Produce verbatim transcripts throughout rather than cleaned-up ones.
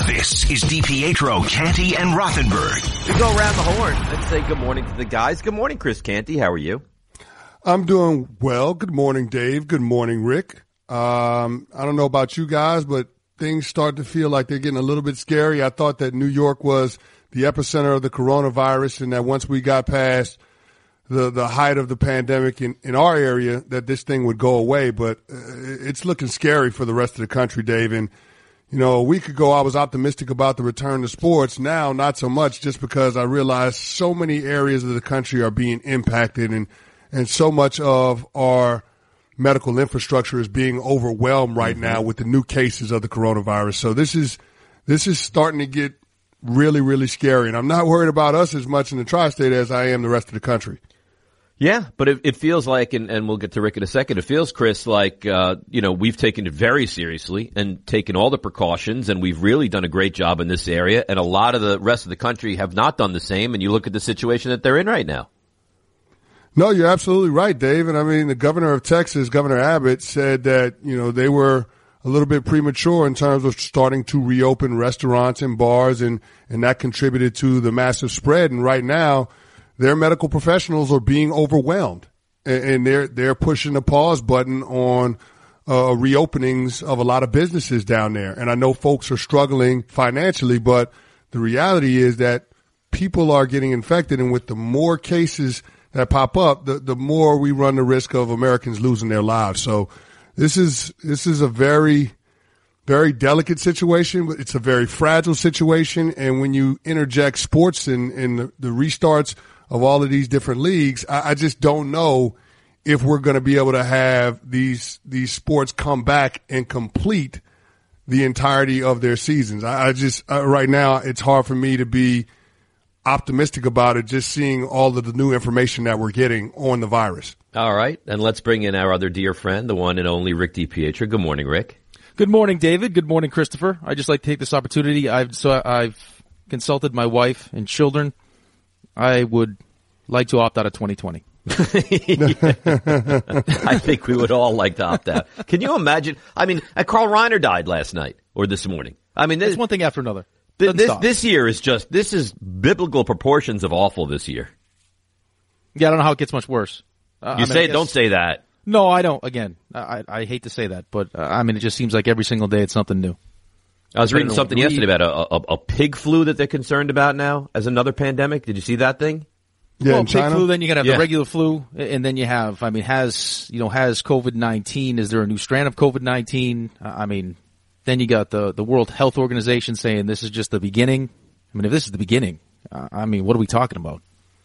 This is DiPietro, Canty, and Rothenberg. We go around the horn and say good morning to the guys. Good morning, Chris Canty. How are you? I'm doing well. Good morning, Dave. Good morning, Rick. Um, I don't know about you guys, but things start to feel like they're getting a little bit scary. I thought that New York was the epicenter of the coronavirus, and that once we got past the the height of the pandemic in, in our area, that this thing would go away. But uh, it's looking scary for the rest of the country, Dave. And, you know, a week ago I was optimistic about the return to sports. Now, not so much, just because I realize so many areas of the country are being impacted, and, and so much of our medical infrastructure is being overwhelmed right now with the new cases of the coronavirus. So this is this is starting to get really, really scary. And I'm not worried about us as much in the tri-state as I am the rest of the country. Yeah, but it, it feels like, and, and we'll get to Rick in a second, it feels, Chris, like, uh, you know, we've taken it very seriously and taken all the precautions, and we've really done a great job in this area, and a lot of the rest of the country have not done the same, and you look at the situation that they're in right now. No, you're absolutely right, Dave. And I mean, the governor of Texas, Governor Abbott, said that, you know, they were a little bit premature in terms of starting to reopen restaurants and bars, and, and that contributed to the massive spread. And right now, their medical professionals are being overwhelmed, and, and they're, they're pushing the pause button on uh, reopenings of a lot of businesses down there. And I know folks are struggling financially, but the reality is that people are getting infected, and with the more cases that pop up, the, the more we run the risk of Americans losing their lives. So this is, this is a very, very delicate situation, but it's a very fragile situation. And when you interject sports and, and the, the restarts of all of these different leagues, I, I just don't know if we're going to be able to have these, these sports come back and complete the entirety of their seasons. I, I just, uh, right now, it's hard for me to be optimistic about it, just seeing all of the new information that we're getting on the virus. All right. And let's bring in our other dear friend, the one and only Rick DiPietro. Good morning, Rick. Good morning, David. Good morning, Christopher. I'd just like to take this opportunity. I've, so I've consulted my wife and children. I would like to opt out of twenty twenty. I think we would all like to opt out. Can you imagine? I mean, uh, Carl Reiner died last night or this morning. I mean, it's one thing after another. Th- this, this year is just, this is biblical proportions of awful this year. Yeah, I don't know how it gets much worse. Uh, you I mean, say, I guess, don't say that. No, I don't. Again, I, I hate to say that, but uh, I mean, it just seems like every single day it's something new. I was reading something read. yesterday about a, a, a pig flu that they're concerned about now as another pandemic. Did you see that thing? Yeah, well, pig flu, then you got to have yeah. the regular flu, and then you have, I mean, has, you know, has COVID nineteen, is there a new strand of COVID nineteen? Uh, I mean, then you got the, the World Health Organization saying this is just the beginning. I mean, if this is the beginning, uh, I mean, what are we talking about?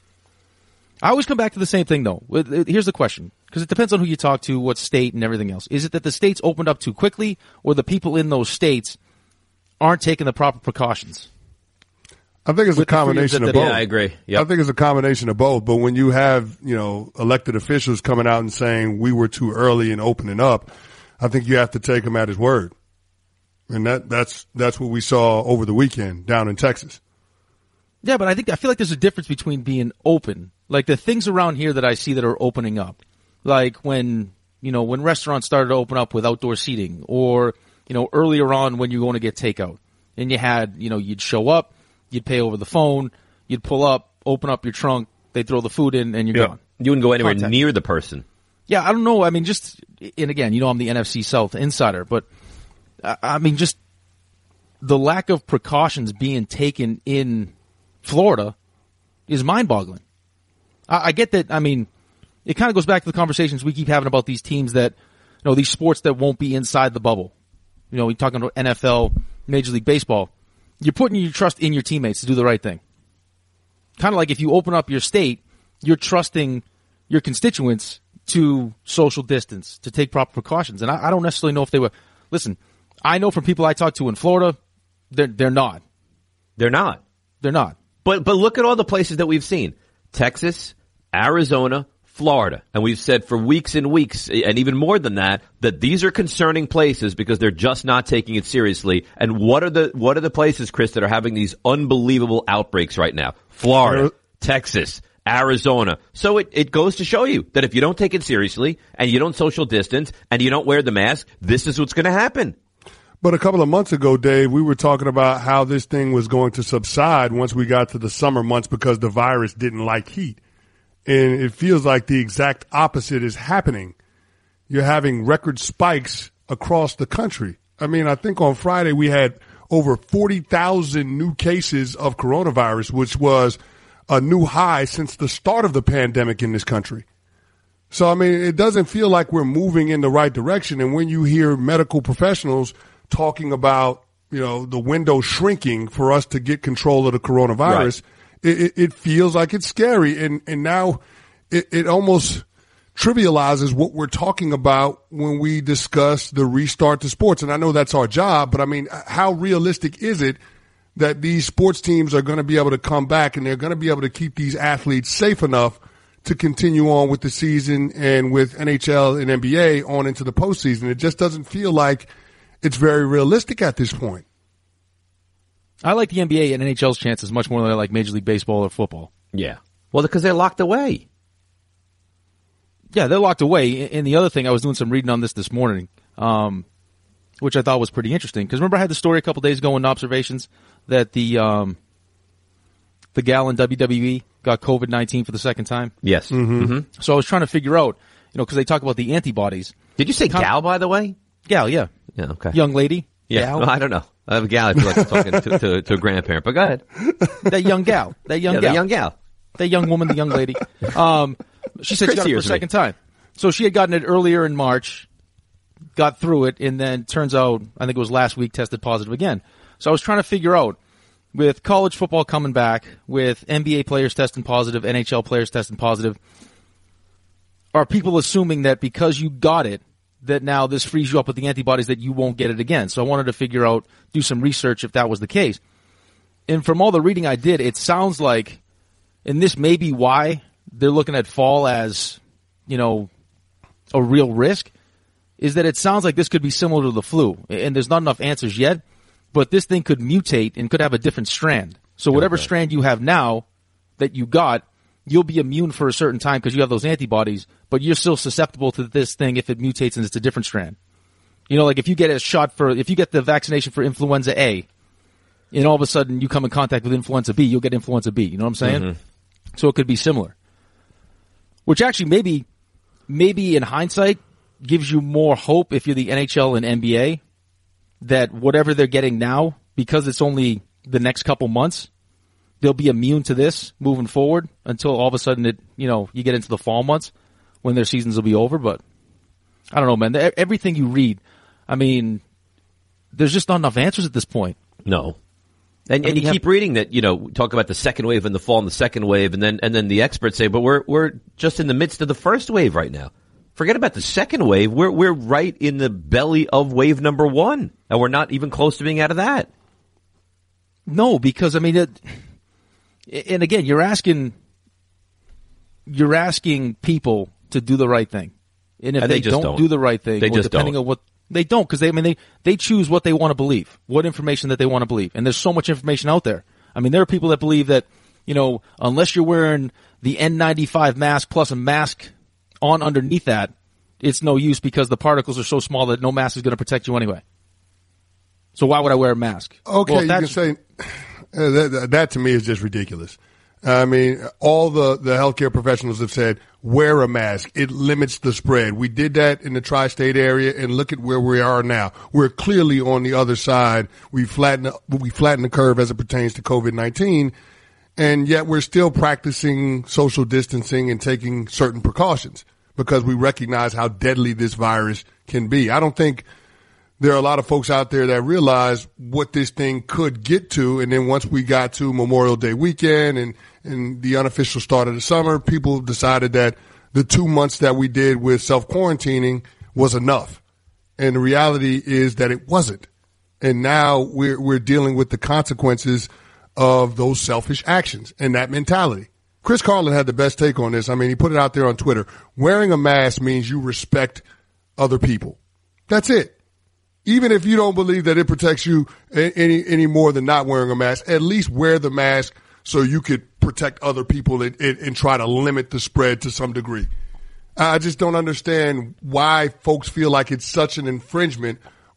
I always come back to the same thing, though. Here's the question, because it depends on who you talk to, what state, and everything else. Is it that the states opened up too quickly, or the people in those states aren't taking the proper precautions? I think it's a combination of both. Yeah, I agree. Yep. I think it's a combination of both. But when you have, you know, elected officials coming out and saying we were too early in opening up, I think you have to take him at his word. And that, that's, that's what we saw over the weekend down in Texas. Yeah, but I think, I feel like there's a difference between being open. Like the things around here that I see that are opening up. Like when, you know, when restaurants started to open up with outdoor seating, or, you know, earlier on when you were going to get takeout. And you had, you know, you'd show up, you'd pay over the phone, you'd pull up, open up your trunk, they'd throw the food in, and you're yep. gone. You wouldn't go anywhere Contact. near the person. Yeah, I don't know. I mean, just, and again, you know, I'm the N F C South insider, but I mean, just the lack of precautions being taken in Florida is mind-boggling. I, I get that. I mean, it kind of goes back to the conversations we keep having about these teams that, you know, these sports that won't be inside the bubble. You know, we're talking about N F L, Major League Baseball. You're putting your trust in your teammates to do the right thing. Kind of like if you open up your state, you're trusting your constituents to social distance, to take proper precautions. And I, I don't necessarily know if they were. Listen, I know from people I talk to in Florida, they're they're not. They're not. They're not. But but look at all the places that we've seen: Texas, Arizona, Florida, and we've said for weeks and weeks, and even more than that, that these are concerning places because they're just not taking it seriously. And what are the what are the places, Chris, that are having these unbelievable outbreaks right now? Florida, Texas, Arizona. So it, it goes to show you that if you don't take it seriously and you don't social distance and you don't wear the mask, this is what's going to happen. But a couple of months ago, Dave, we were talking about how this thing was going to subside once we got to the summer months because the virus didn't like heat. And it feels like the exact opposite is happening. You're having record spikes across the country. I mean, I think on Friday we had over forty thousand new cases of coronavirus, which was a new high since the start of the pandemic in this country. So, I mean, it doesn't feel like we're moving in the right direction. And when you hear medical professionals talking about, you know, the window shrinking for us to get control of the coronavirus, right. it, it feels like it's scary. And, and now it, it almost trivializes what we're talking about when we discuss the restart to sports. And I know that's our job, but I mean, how realistic is it that these sports teams are going to be able to come back and they're going to be able to keep these athletes safe enough to continue on with the season and with N H L and N B A on into the postseason? It just doesn't feel like it's very realistic at this point. I like the N B A and N H L's chances much more than I like Major League Baseball or football. Yeah. Well, because they're locked away. Yeah, they're locked away. And the other thing, I was doing some reading on this this morning, um, which I thought was pretty interesting. Because remember I had the story a couple days ago in Observations that the um, the gal in W W E got COVID nineteen for the second time? Yes. Mm-hmm. Mm-hmm. So I was trying to figure out, you know, because they talk about the antibodies. Did you say Con- gal, by the way? Gal, yeah. Yeah, okay. Young lady. Yeah, gal. well, I don't know. I have a gal. I feel like I'm talking to, to, to a grandparent, but go ahead. That young gal. That young Yeah, gal. the young gal. That young woman, the young lady. Um, she said she got it for a second time. So she had gotten it earlier in March, got through it, and then turns out, I think it was last week, tested positive again. So I was trying to figure out, with college football coming back, with N B A players testing positive, N H L players testing positive, are people assuming that because you got it, that now this frees you up with the antibodies that you won't get it again? So I wanted to figure out, do some research if that was the case. And from all the reading I did, it sounds like, and this may be why they're looking at fall as, you know, a real risk, is that it sounds like this could be similar to the flu. And there's not enough answers yet, but this thing could mutate and could have a different strand. So whatever okay. strand you have now that you got, you'll be immune for a certain time because you have those antibodies, but you're still susceptible to this thing if it mutates and it's a different strand. You know, like if you get a shot for, if you get the vaccination for influenza A, and all of a sudden you come in contact with influenza B, you'll get influenza B. You know what I'm saying? Mm-hmm. So it could be similar. Which actually maybe, maybe in hindsight gives you more hope if you're the N H L and N B A that whatever they're getting now, because it's only the next couple months, they'll be immune to this moving forward until all of a sudden it, you know, you get into the fall months when their seasons will be over. But I don't know, man. Everything you read, I mean, there's just not enough answers at this point. No. And, I mean, and you, you keep have, reading that, you know, talk about the second wave in the fall and the second wave, and then and then the experts say, but we're we're just in the midst of the first wave right now. Forget about the second wave. We're we're right in the belly of wave number one, and we're not even close to being out of that. No, because I mean, it, and again, you're asking you're asking people to do the right thing, and if and they, they don't, don't do the right thing, they or just depending don't. on what they don't, because they I mean they they choose what they want to believe, what information that they want to believe, and there's so much information out there. I mean, there are people that believe that, you know, unless you're wearing the N ninety-five mask plus a mask on underneath that, it's no use because the particles are so small that no mask is going to protect you anyway. So why would I wear a mask? Okay, well, you can say uh, that, that to me is just ridiculous. I mean, all the, the healthcare professionals have said, wear a mask. It limits the spread. We did that in the tri-state area, and look at where we are now. We're clearly on the other side. We flatten, we flatten the curve as it pertains to COVID nineteen, and yet we're still practicing social distancing and taking certain precautions because we recognize how deadly this virus can be. I don't think there are a lot of folks out there that realize what this thing could get to. And then once we got to Memorial Day weekend and, and the unofficial start of the summer, people decided that the two months that we did with self-quarantining was enough. And the reality is that it wasn't. And now we're, we're dealing with the consequences of those selfish actions and that mentality. Chris Carlin had the best take on this. I mean, he put it out there on Twitter. Wearing a mask means you respect other people. That's it. Even if you don't believe that it protects you any any more than not wearing a mask, at least wear the mask so you could protect other people and, and, and try to limit the spread to some degree. I just don't understand why folks feel like it's such an infringement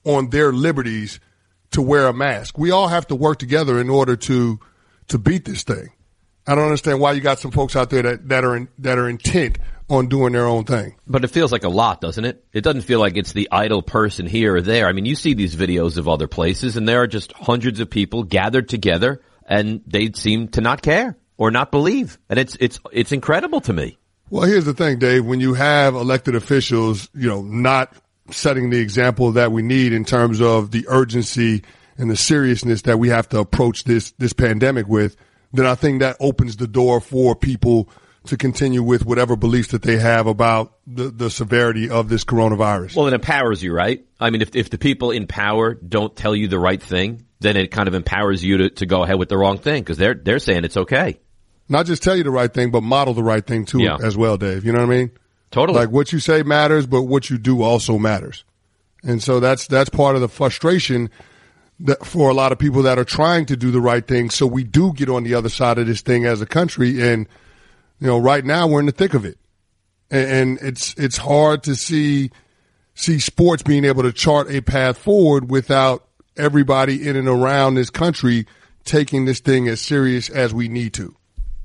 on their liberties to wear a mask. We all have to work together in order to to beat this thing. I don't understand why you got some folks out there that, that are in, that are intent on doing their own thing. But it feels like a lot, doesn't it? It doesn't feel like it's the idle person here or there. I mean, you see these videos of other places, and there are just hundreds of people gathered together, and they seem to not care or not believe. And it's it's it's incredible to me. Well, here's the thing, Dave. When you have elected officials, you know, not setting the example that we need in terms of the urgency and the seriousness that we have to approach this this pandemic with, then I think that opens the door for people to continue with whatever beliefs that they have about the, the severity of this coronavirus. Well, it empowers you, right? I mean, if if the people in power don't tell you the right thing, then it kind of empowers you to, to go ahead with the wrong thing because they're they're saying it's okay. Not just tell you the right thing, but model the right thing too Yeah. as well, Dave. You know what I mean? Totally. Like what you say matters, but what you do also matters. And so that's that's part of the frustration that for a lot of people that are trying to do the right thing. So we do get on the other side of this thing as a country. And, you know, right now we're in the thick of it. And, and it's it's hard to see see sports being able to chart a path forward without everybody in and around this country taking this thing as serious as we need to.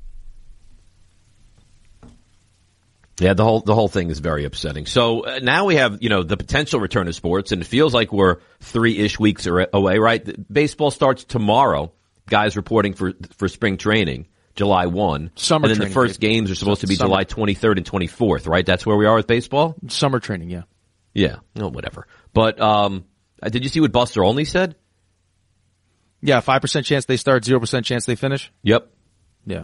Yeah, the whole the whole thing is very upsetting. So uh, now we have, you know, the potential return of sports, and it feels like we're three-ish weeks ar- away, right? Baseball starts tomorrow. Guys reporting for for spring training, July first. Summer And then training, the first Dave. games are supposed to be Summer. July twenty-third and twenty-fourth, right? That's where we are with baseball? Summer training, yeah. Yeah, no, whatever. But um, uh, did you see what Buster Olney said? Yeah, five percent chance they start, zero percent chance they finish. Yep. Yeah.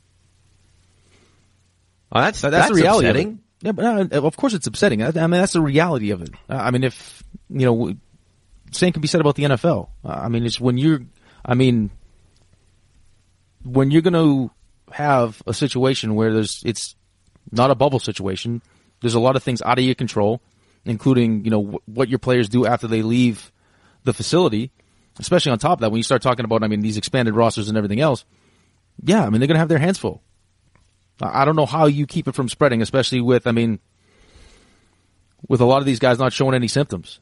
Oh, that's, That's, that's the reality upsetting. of it. Yeah, but uh, of course it's upsetting. I, I mean, that's the reality of it. Uh, I mean, if, you know, same can be said about the N F L. Uh, I mean, it's when you're, I mean, when you're going to have a situation where there's, it's not a bubble situation, there's a lot of things out of your control, including, you know, w- what your players do after they leave the facility, especially on top of that, when you start talking about, I mean, these expanded rosters and everything else. Yeah, I mean, they're going to have their hands full. I don't know how you keep it from spreading, especially with, I mean, with a lot of these guys not showing any symptoms.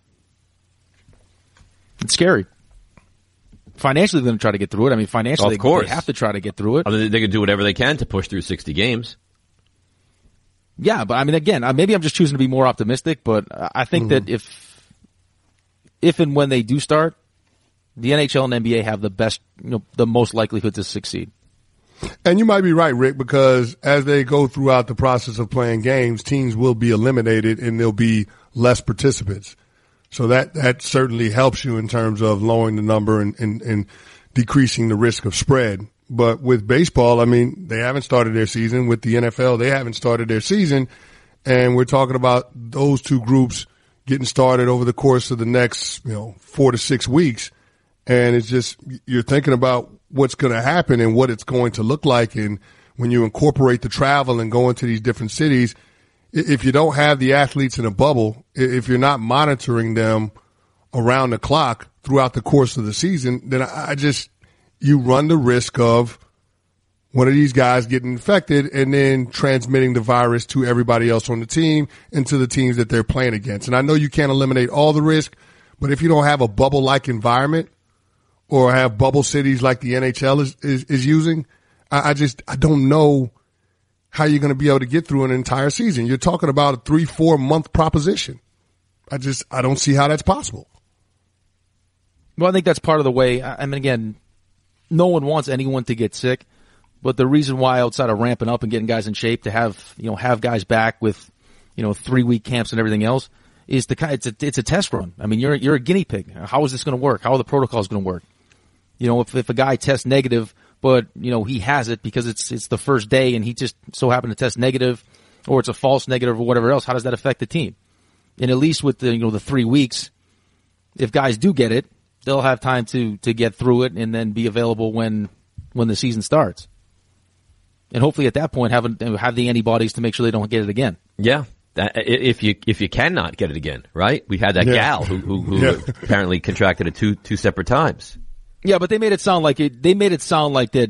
It's scary. Financially, they're going to try to get through it. I mean, financially, Of course. they have to try to get through it. I mean, they can do whatever they can to push through sixty games. Yeah, but I mean, again, uh, maybe I'm just choosing to be more optimistic, but I think Mm-hmm. that if, if and when they do start, the N H L and N B A have the best, you know, the most likelihood to succeed. And you might be right, Rick, because as they go throughout the process of playing games, teams will be eliminated and there'll be less participants. So that, that certainly helps you in terms of lowering the number and, and, and decreasing the risk of spread. But with baseball, I mean, they haven't started their season. With the N F L, they haven't started their season. And we're talking about those two groups getting started over the course of the next, you know, four to six weeks. And it's just, you're thinking about what's going to happen and what it's going to look like. And when you incorporate the travel and go into these different cities, if you don't have the athletes in a bubble, if you're not monitoring them around the clock throughout the course of the season, then I just, you run the risk of one of these guys getting infected and then transmitting the virus to everybody else on the team and to the teams that they're playing against. And I know you can't eliminate all the risk, but if you don't have a bubble-like environment, or have bubble cities like the N H L is, is, is using, I, I just, I don't know how you're going to be able to get through an entire season. You're talking about a three, four month proposition. I just, I don't see how that's possible. Well, I think that's part of the way. I I mean, again, no one wants anyone to get sick, but the reason why outside of ramping up and getting guys in shape to have, you know, have guys back with, you know, three week camps and everything else is the kind, it's a, it's a test run. I mean, you're, you're a guinea pig. How is this going to work? How are the protocols going to work? You know, if, if a guy tests negative, but, you know, he has it because it's, it's the first day and he just so happened to test negative or it's a false negative or whatever else, how does that affect the team? And at least with the, you know, the three weeks, if guys do get it, they'll have time to, to get through it and then be available when, when the season starts. And hopefully at that point have, have the antibodies to make sure they don't get it again. Yeah. That, if you if you cannot get it again, right? We had that Yeah. gal who who, who Yeah. apparently contracted it two two separate times. Yeah, but they made it sound like it. They made it sound like that.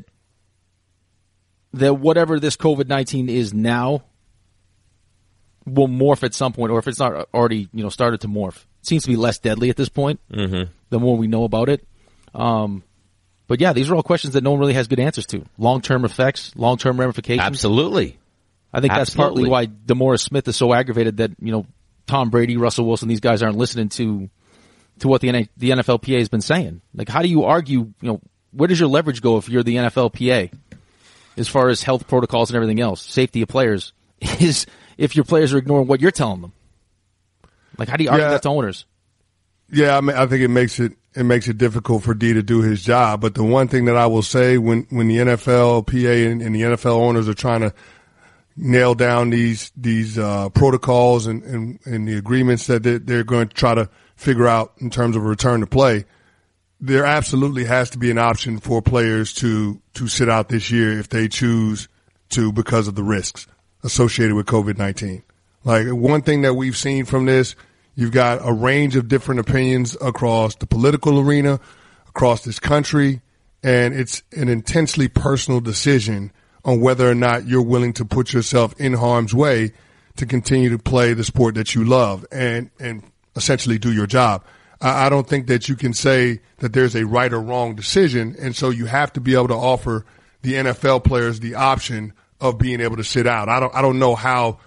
That whatever this COVID nineteen is now will morph at some point, or if it's not already, you know, started to morph. seems to be less deadly at this point. Mm-hmm. The more we know about it. Um, but yeah, these are all questions that no one really has good answers to. Long-term effects, long-term ramifications. Absolutely. I think that's Absolutely. partly why DeMaurice Smith is so aggravated that, you know, Tom Brady, Russell Wilson, these guys aren't listening to to what the N- the N F L P A has been saying. Like, how do you argue, you know, where does your leverage go if you're the N F L P A as far as health protocols and everything else, safety of players, is if your players are ignoring what you're telling them? Like, how do you argue Yeah. that to owners? Yeah, I mean, I think it makes it it makes it difficult for D to do his job. But the one thing that I will say when when the N F L P A and, and the N F L owners are trying to nail down these these uh, protocols and, and, and the agreements that they're, they're going to try to figure out in terms of a return to play, there absolutely has to be an option for players to to sit out this year if they choose to because of the risks associated with COVID nineteen. Like, one thing that we've seen from this, you've got a range of different opinions across the political arena, across this country, and it's an intensely personal decision on whether or not you're willing to put yourself in harm's way to continue to play the sport that you love and, and essentially do your job. I, I don't think that you can say that there's a right or wrong decision, and so you have to be able to offer the N F L players the option of being able to sit out. I don't, I don't know how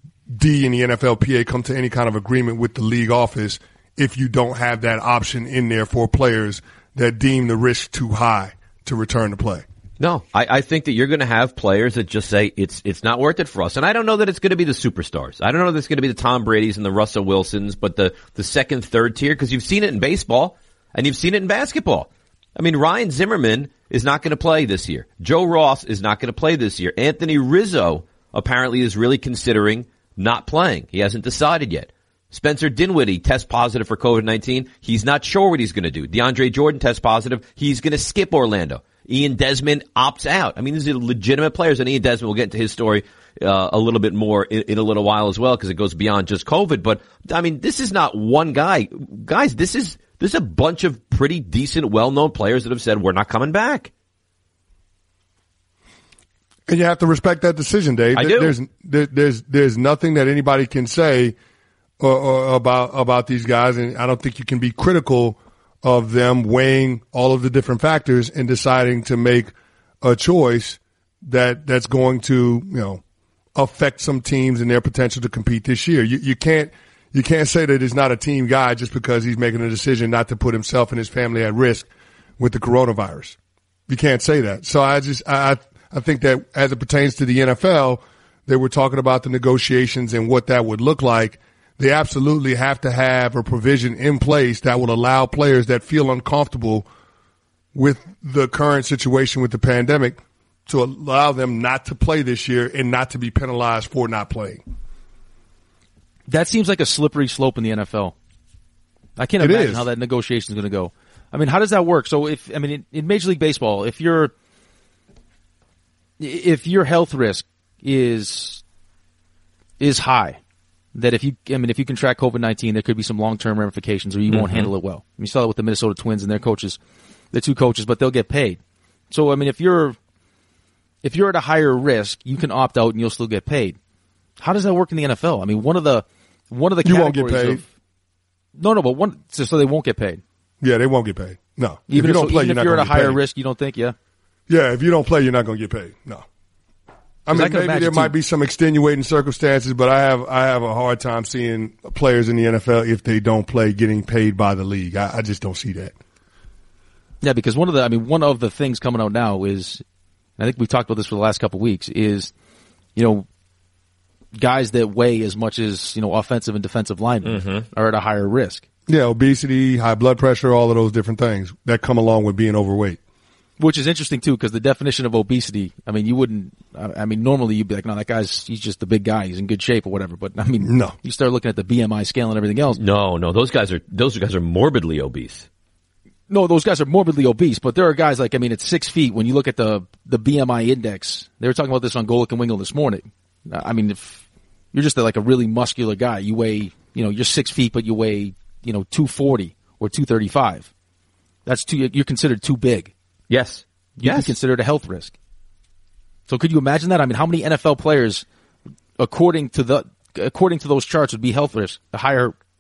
D and the N F L P A come to any kind of agreement with the league office if you don't have that option in there for players that deem the risk too high to return to play. No, I, I think that you're going to have players that just say it's it's not worth it for us. And I don't know that it's going to be the superstars. I don't know that it's going to be the Tom Bradys and the Russell Wilsons, but the, the second, third tier, because you've seen it in baseball and you've seen it in basketball. I mean, Ryan Zimmerman is not going to play this year. Joe Ross is not going to play this year. Anthony Rizzo apparently is really considering not playing. He hasn't decided yet. Spencer Dinwiddie tests positive for COVID nineteen. He's not sure what he's going to do. DeAndre Jordan tests positive. He's going to skip Orlando. Ian Desmond opts out. I mean, these are legitimate players, and Ian Desmond, we'll get into his story uh, a little bit more in, in a little while as well, because it goes beyond just COVID. But, I mean, this is not one guy. Guys, this is this is a bunch of pretty decent, well-known players that have said, we're not coming back. And you have to respect that decision, Dave. I do. There's, there, there's, there's nothing that anybody can say or, or about, about these guys. And I don't think you can be critical of them weighing all of the different factors and deciding to make a choice that, that's going to, you know, affect some teams and their potential to compete this year. You, you can't, you can't say that he's not a team guy just because he's making a decision not to put himself and his family at risk with the coronavirus. You can't say that. So I just, I, I think that as it pertains to the N F L, they were talking about the negotiations and what that would look like. They absolutely have to have a provision in place that will allow players that feel uncomfortable with the current situation with the pandemic to allow them not to play this year and not to be penalized for not playing. That seems like a slippery slope in the N F L. I can't It imagine is. how that negotiation is going to go. I mean, how does that work? So if, I mean, in, in Major League Baseball, if you're, if your health risk is, is high, that if you, I mean, if you contract COVID nineteen, there could be some long-term ramifications or you won't Mm-hmm. handle it well. You saw that with the Minnesota Twins and their coaches, the two coaches, but they'll get paid. So, I mean, if you're, if you're at a higher risk, you can opt out and you'll still get paid. How does that work in the N F L? I mean, one of the, one of the You won't categories get paid. of, no, no, but one, so, so they won't get paid. Yeah, they won't get paid. No. Even if you if, don't play, even you're if not you're at gonna a get higher paid. risk, you don't think, yeah? Yeah, if you don't play, you're not going to get paid. No. I I mean, can maybe imagine, there too. might be some extenuating circumstances, but I have I have a hard time seeing players in the N F L, if they don't play, getting paid by the league. I, I just don't see that. Yeah, because one of the, I mean, one of the things coming out now is, and I think we've talked about this for the last couple of weeks, is, you know, guys that weigh as much as, you know, offensive and defensive linemen Mm-hmm. are at a higher risk. Yeah, obesity, high blood pressure, all of those different things that come along with being overweight. Which is interesting too, because the definition of obesity, I mean, you wouldn't, I I mean, normally you'd be like, no, that guy's, he's just a big guy, he's in good shape or whatever, but I mean, No. you start looking at the B M I scale and everything else. No, no, those guys are those guys are morbidly obese. No, those guys are morbidly obese, but there are guys like, I mean, at six feet, when you look at the, the B M I index, they were talking about this on Golick and Wingle this morning. I mean, if you're just like a really muscular guy, you weigh, you know, you're six feet, but you weigh, you know, two forty or two thirty-five. That's too, you're considered too big. Yes. You'd be Yes. considered a health risk. So could you imagine that? I mean, how many N F L players, according to the, according to those charts, would be health risks, a higher,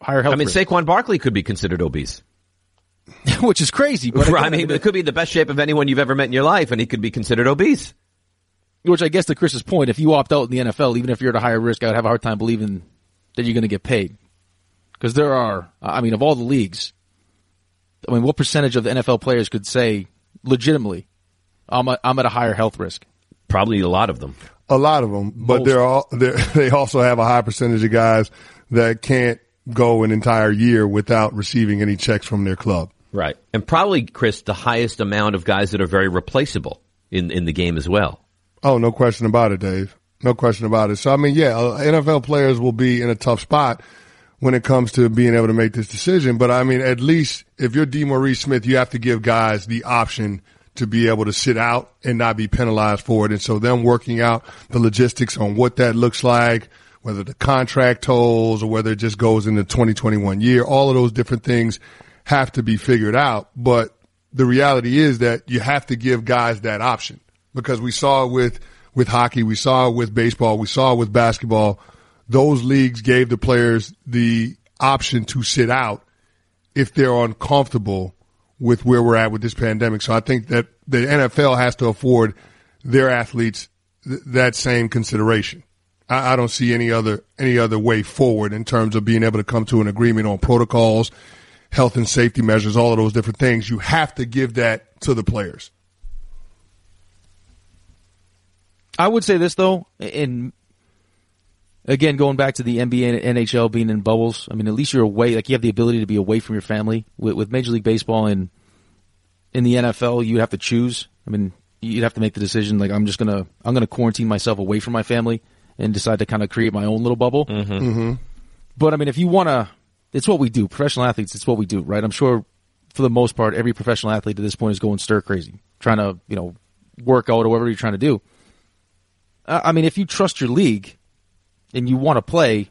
higher health I mean, risk. Saquon Barkley could be considered obese. Which is crazy. But again, I mean, it could be the best shape of anyone you've ever met in your life, and he could be considered obese. Which I guess to Chris's point, if you opt out in the N F L, even if you're at a higher risk, I would have a hard time believing that you're going to get paid. Because there are, I mean, of all the leagues, I mean, what percentage of the N F L players could say legitimately, I'm, a, I'm at a higher health risk? Probably a lot of them. A lot of them, but they're all, they're, they also have a high percentage of guys that can't go an entire year without receiving any checks from their club. Right. And probably, Chris, the highest amount of guys that are very replaceable in, in the game as well. Oh, no question about it, Dave. No question about it. So, I mean, yeah, N F L players will be in a tough spot when it comes to being able to make this decision. But, I mean, at least if you're DeMaurice Smith, you have to give guys the option to be able to sit out and not be penalized for it. And so them working out the logistics on what that looks like, whether the contract tolls or whether it just goes in the twenty twenty-one year, all of those different things have to be figured out. But the reality is that you have to give guys that option, because we saw it with, with hockey, we saw it with baseball, we saw it with basketball. Those leagues gave the players the option to sit out if they're uncomfortable with where we're at with this pandemic. So I think that the N F L has to afford their athletes th- that same consideration. I, I don't see any other, any other way forward in terms of being able to come to an agreement on protocols, health and safety measures, all of those different things. You have to give that to the players. I would say this, though, and again, going back to the N B A and N H L being in bubbles, I mean, at least you're away, like you have the ability to be away from your family. With, with Major League Baseball and in the N F L, you'd have to choose. I mean, you'd have to make the decision, like, I'm just going to, I'm going to quarantine myself away from my family and decide to kind of create my own little bubble. Mm-hmm. Mm-hmm. But, I mean, if you want to, it's what we do. Professional athletes, it's what we do, right? I'm sure for the most part, every professional athlete at this point is going stir crazy, trying to, you know, work out or whatever you're trying to do. I mean, if you trust your league and you want to play,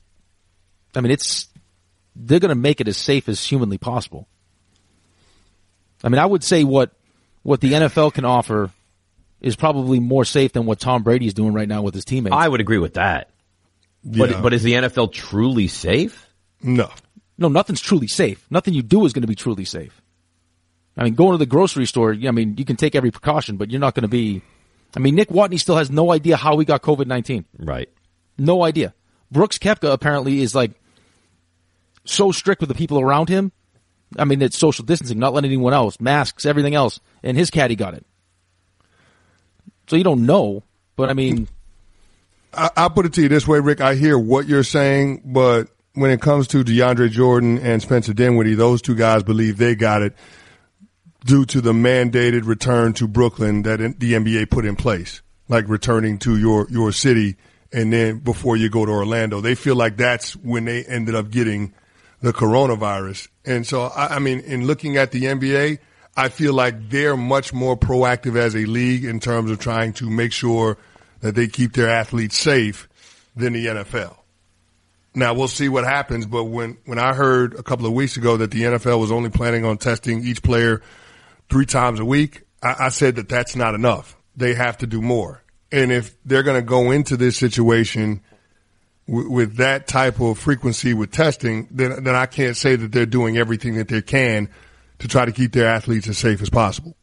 I mean, it's, they're going to make it as safe as humanly possible. I mean, I would say what, what the N F L can offer is probably more safe than what Tom Brady is doing right now with his teammates. I would agree with that. Yeah. But, but is the N F L truly safe? No. No, nothing's truly safe. Nothing you do is going to be truly safe. I mean, going to the grocery store, I mean, you can take every precaution, but you're not going to be, I mean, Nick Watney still has no idea how he got COVID nineteen. Right. No idea. Brooks Koepka apparently is like so strict with the people around him. I mean, it's social distancing, not letting anyone else, masks, everything else, and his caddy got it. So you don't know, but I mean, I, I'll put it to you this way, Rick. I hear what you're saying, but when it comes to DeAndre Jordan and Spencer Dinwiddie, those two guys believe they got it due to the mandated return to Brooklyn that the N B A put in place, like returning to your, your city and then before you go to Orlando. They feel like that's when they ended up getting the coronavirus. And so, I, I mean, in looking at the N B A, I feel like they're much more proactive as a league in terms of trying to make sure that they keep their athletes safe than the N F L. Now, we'll see what happens, but when, when I heard a couple of weeks ago that the N F L was only planning on testing each player three times a week, I, I said that that's not enough. They have to do more. And if they're going to go into this situation w- with that type of frequency with testing, then, then I can't say that they're doing everything that they can to try to keep their athletes as safe as possible.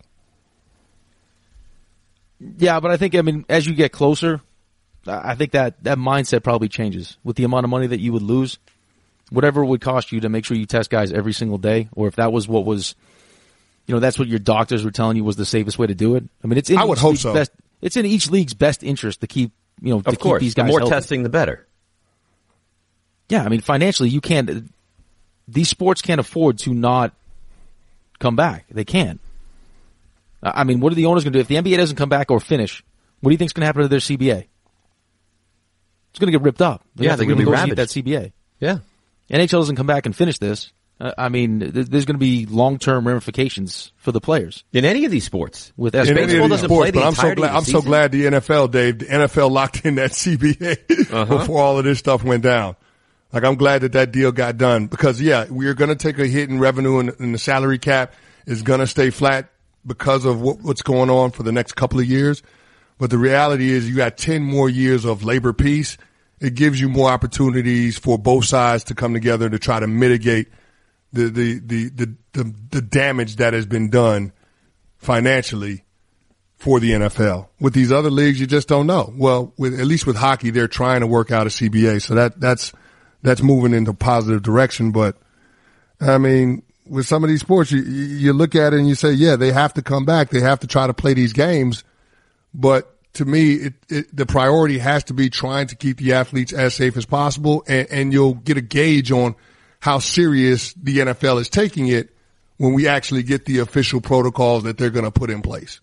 yeah, but I think, I mean, as you get closer, I think that, that mindset probably changes with the amount of money that you would lose. Whatever it would cost you to make sure you test guys every single day, or if that was what was, you know, that's what your doctors were telling you was the safest way to do it. I mean, it's in I would each hope league's so. best, it's in each league's best interest to keep, you know, to Of course. keep these The guys more healthy. testing, the better. Yeah, I mean, financially, you can't, these sports can't afford to not come back. They can't. I mean, what are the owners going to do? If the N B A doesn't come back or finish, what do you think is going to happen to their C B A? It's going to get ripped up. They Yeah, have to they're gonna be renegotiate ravaged. that C B A. Yeah. N H L doesn't come back and finish this. Uh, I mean, th- there's going to be long-term ramifications for the players. In any of these sports. With In S- any of baseball these doesn't sports, play the but I'm so entirety glad. of the I'm so season. glad the N F L, Dave. The N F L locked in that C B A Uh-huh. before all of this stuff went down. Like, I'm glad that that deal got done because, yeah, we're going to take a hit in revenue and, and the salary cap is going to stay flat because of what, what's going on for the next couple of years. But the reality is you got ten more years of labor peace it gives you more opportunities for both sides to come together to try to mitigate the the the the, the, the damage that has been done financially for the N F L. With these other leagues, you just don't know. Well, with at least with hockey, they're trying to work out a C B A, so that that's that's moving into a positive direction. But I mean, with some of these sports, you you look at it and you say, yeah, they have to come back. They have to try to play these games. But to me, it, it, the priority has to be trying to keep the athletes as safe as possible, and, and you'll get a gauge on how serious the N F L is taking it when we actually get the official protocols that they're going to put in place.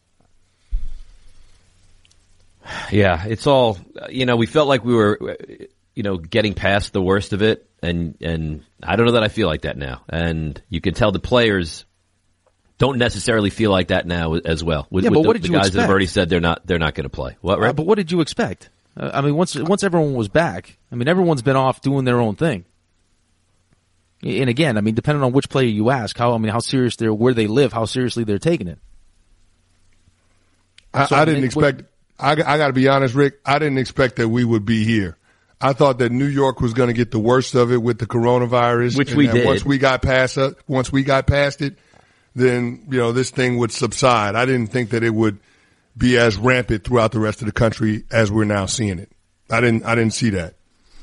Yeah, it's all, you know, we felt like we were, you know, getting past the worst of it, and and I don't know that I feel like that now. And you can tell the players don't necessarily feel like that now as well. With, yeah, with but the, what did the you guys expect? that have already said they're not they're not going to play. What, right? Uh, but what did you expect? Uh, I mean, once once everyone was back, I mean, everyone's been off doing their own thing. And again, I mean, depending on which player you ask, how I mean, how serious they're, where they live, how seriously they're taking it. I, So, I I didn't mean, expect. I, I got to be honest, Rick. I didn't expect that we would be here. I thought that New York was going to get the worst of it with the coronavirus, Which and we that did. Once we got past it, once we got past it, then you know this thing would subside. I didn't think that it would be as rampant throughout the rest of the country as we're now seeing it. I didn't. I didn't see that.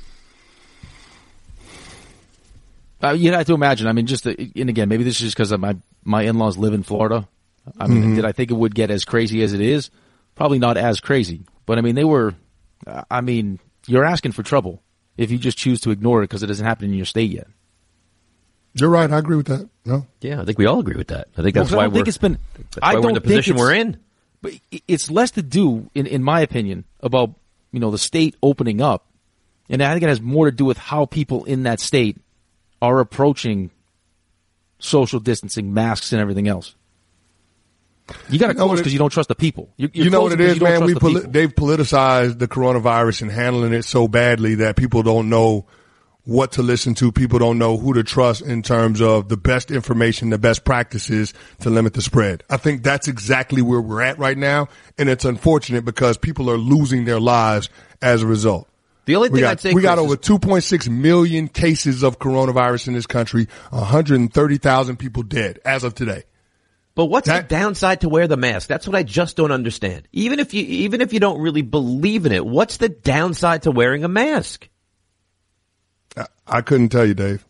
Uh, you have to imagine. I mean, just the, and again, maybe this is just because my my in-laws live in Florida. I mean, Mm-hmm. did I think it would get as crazy as it is? Probably not as crazy, but I mean, they were. Uh, I mean, you're asking for trouble if you just choose to ignore it because it doesn't happen in your state yet. You're right. I agree with that. No. Yeah, I think we all agree with that. I think that's Well, why I don't we're. think it's been. That's I why don't we're in the think position it's- we're in. But it's less to do, in in my opinion, about you know the state opening up, and I think it has more to do with how people in that state are approaching social distancing, masks, and everything else. You got to You know what close it- because you don't trust the people. You're, you're You know what closing it 'cause is, you don't man. trust We the poli- people. they've politicized the coronavirus and handling it so badly that people don't know what to listen to. People don't know who to trust in terms of the best information, the best practices to limit the spread. I think that's exactly where we're at right now, and it's unfortunate because people are losing their lives as a result. The only thing We got, I'd say, we got Chris, over is- two point six million cases of coronavirus in this country, one hundred thirty thousand people dead as of today. But what's That- the downside to wear the mask? That's what I just don't understand. Even if you, even if you don't really believe in it, what's the downside to wearing a mask? I, I couldn't tell you, Dave.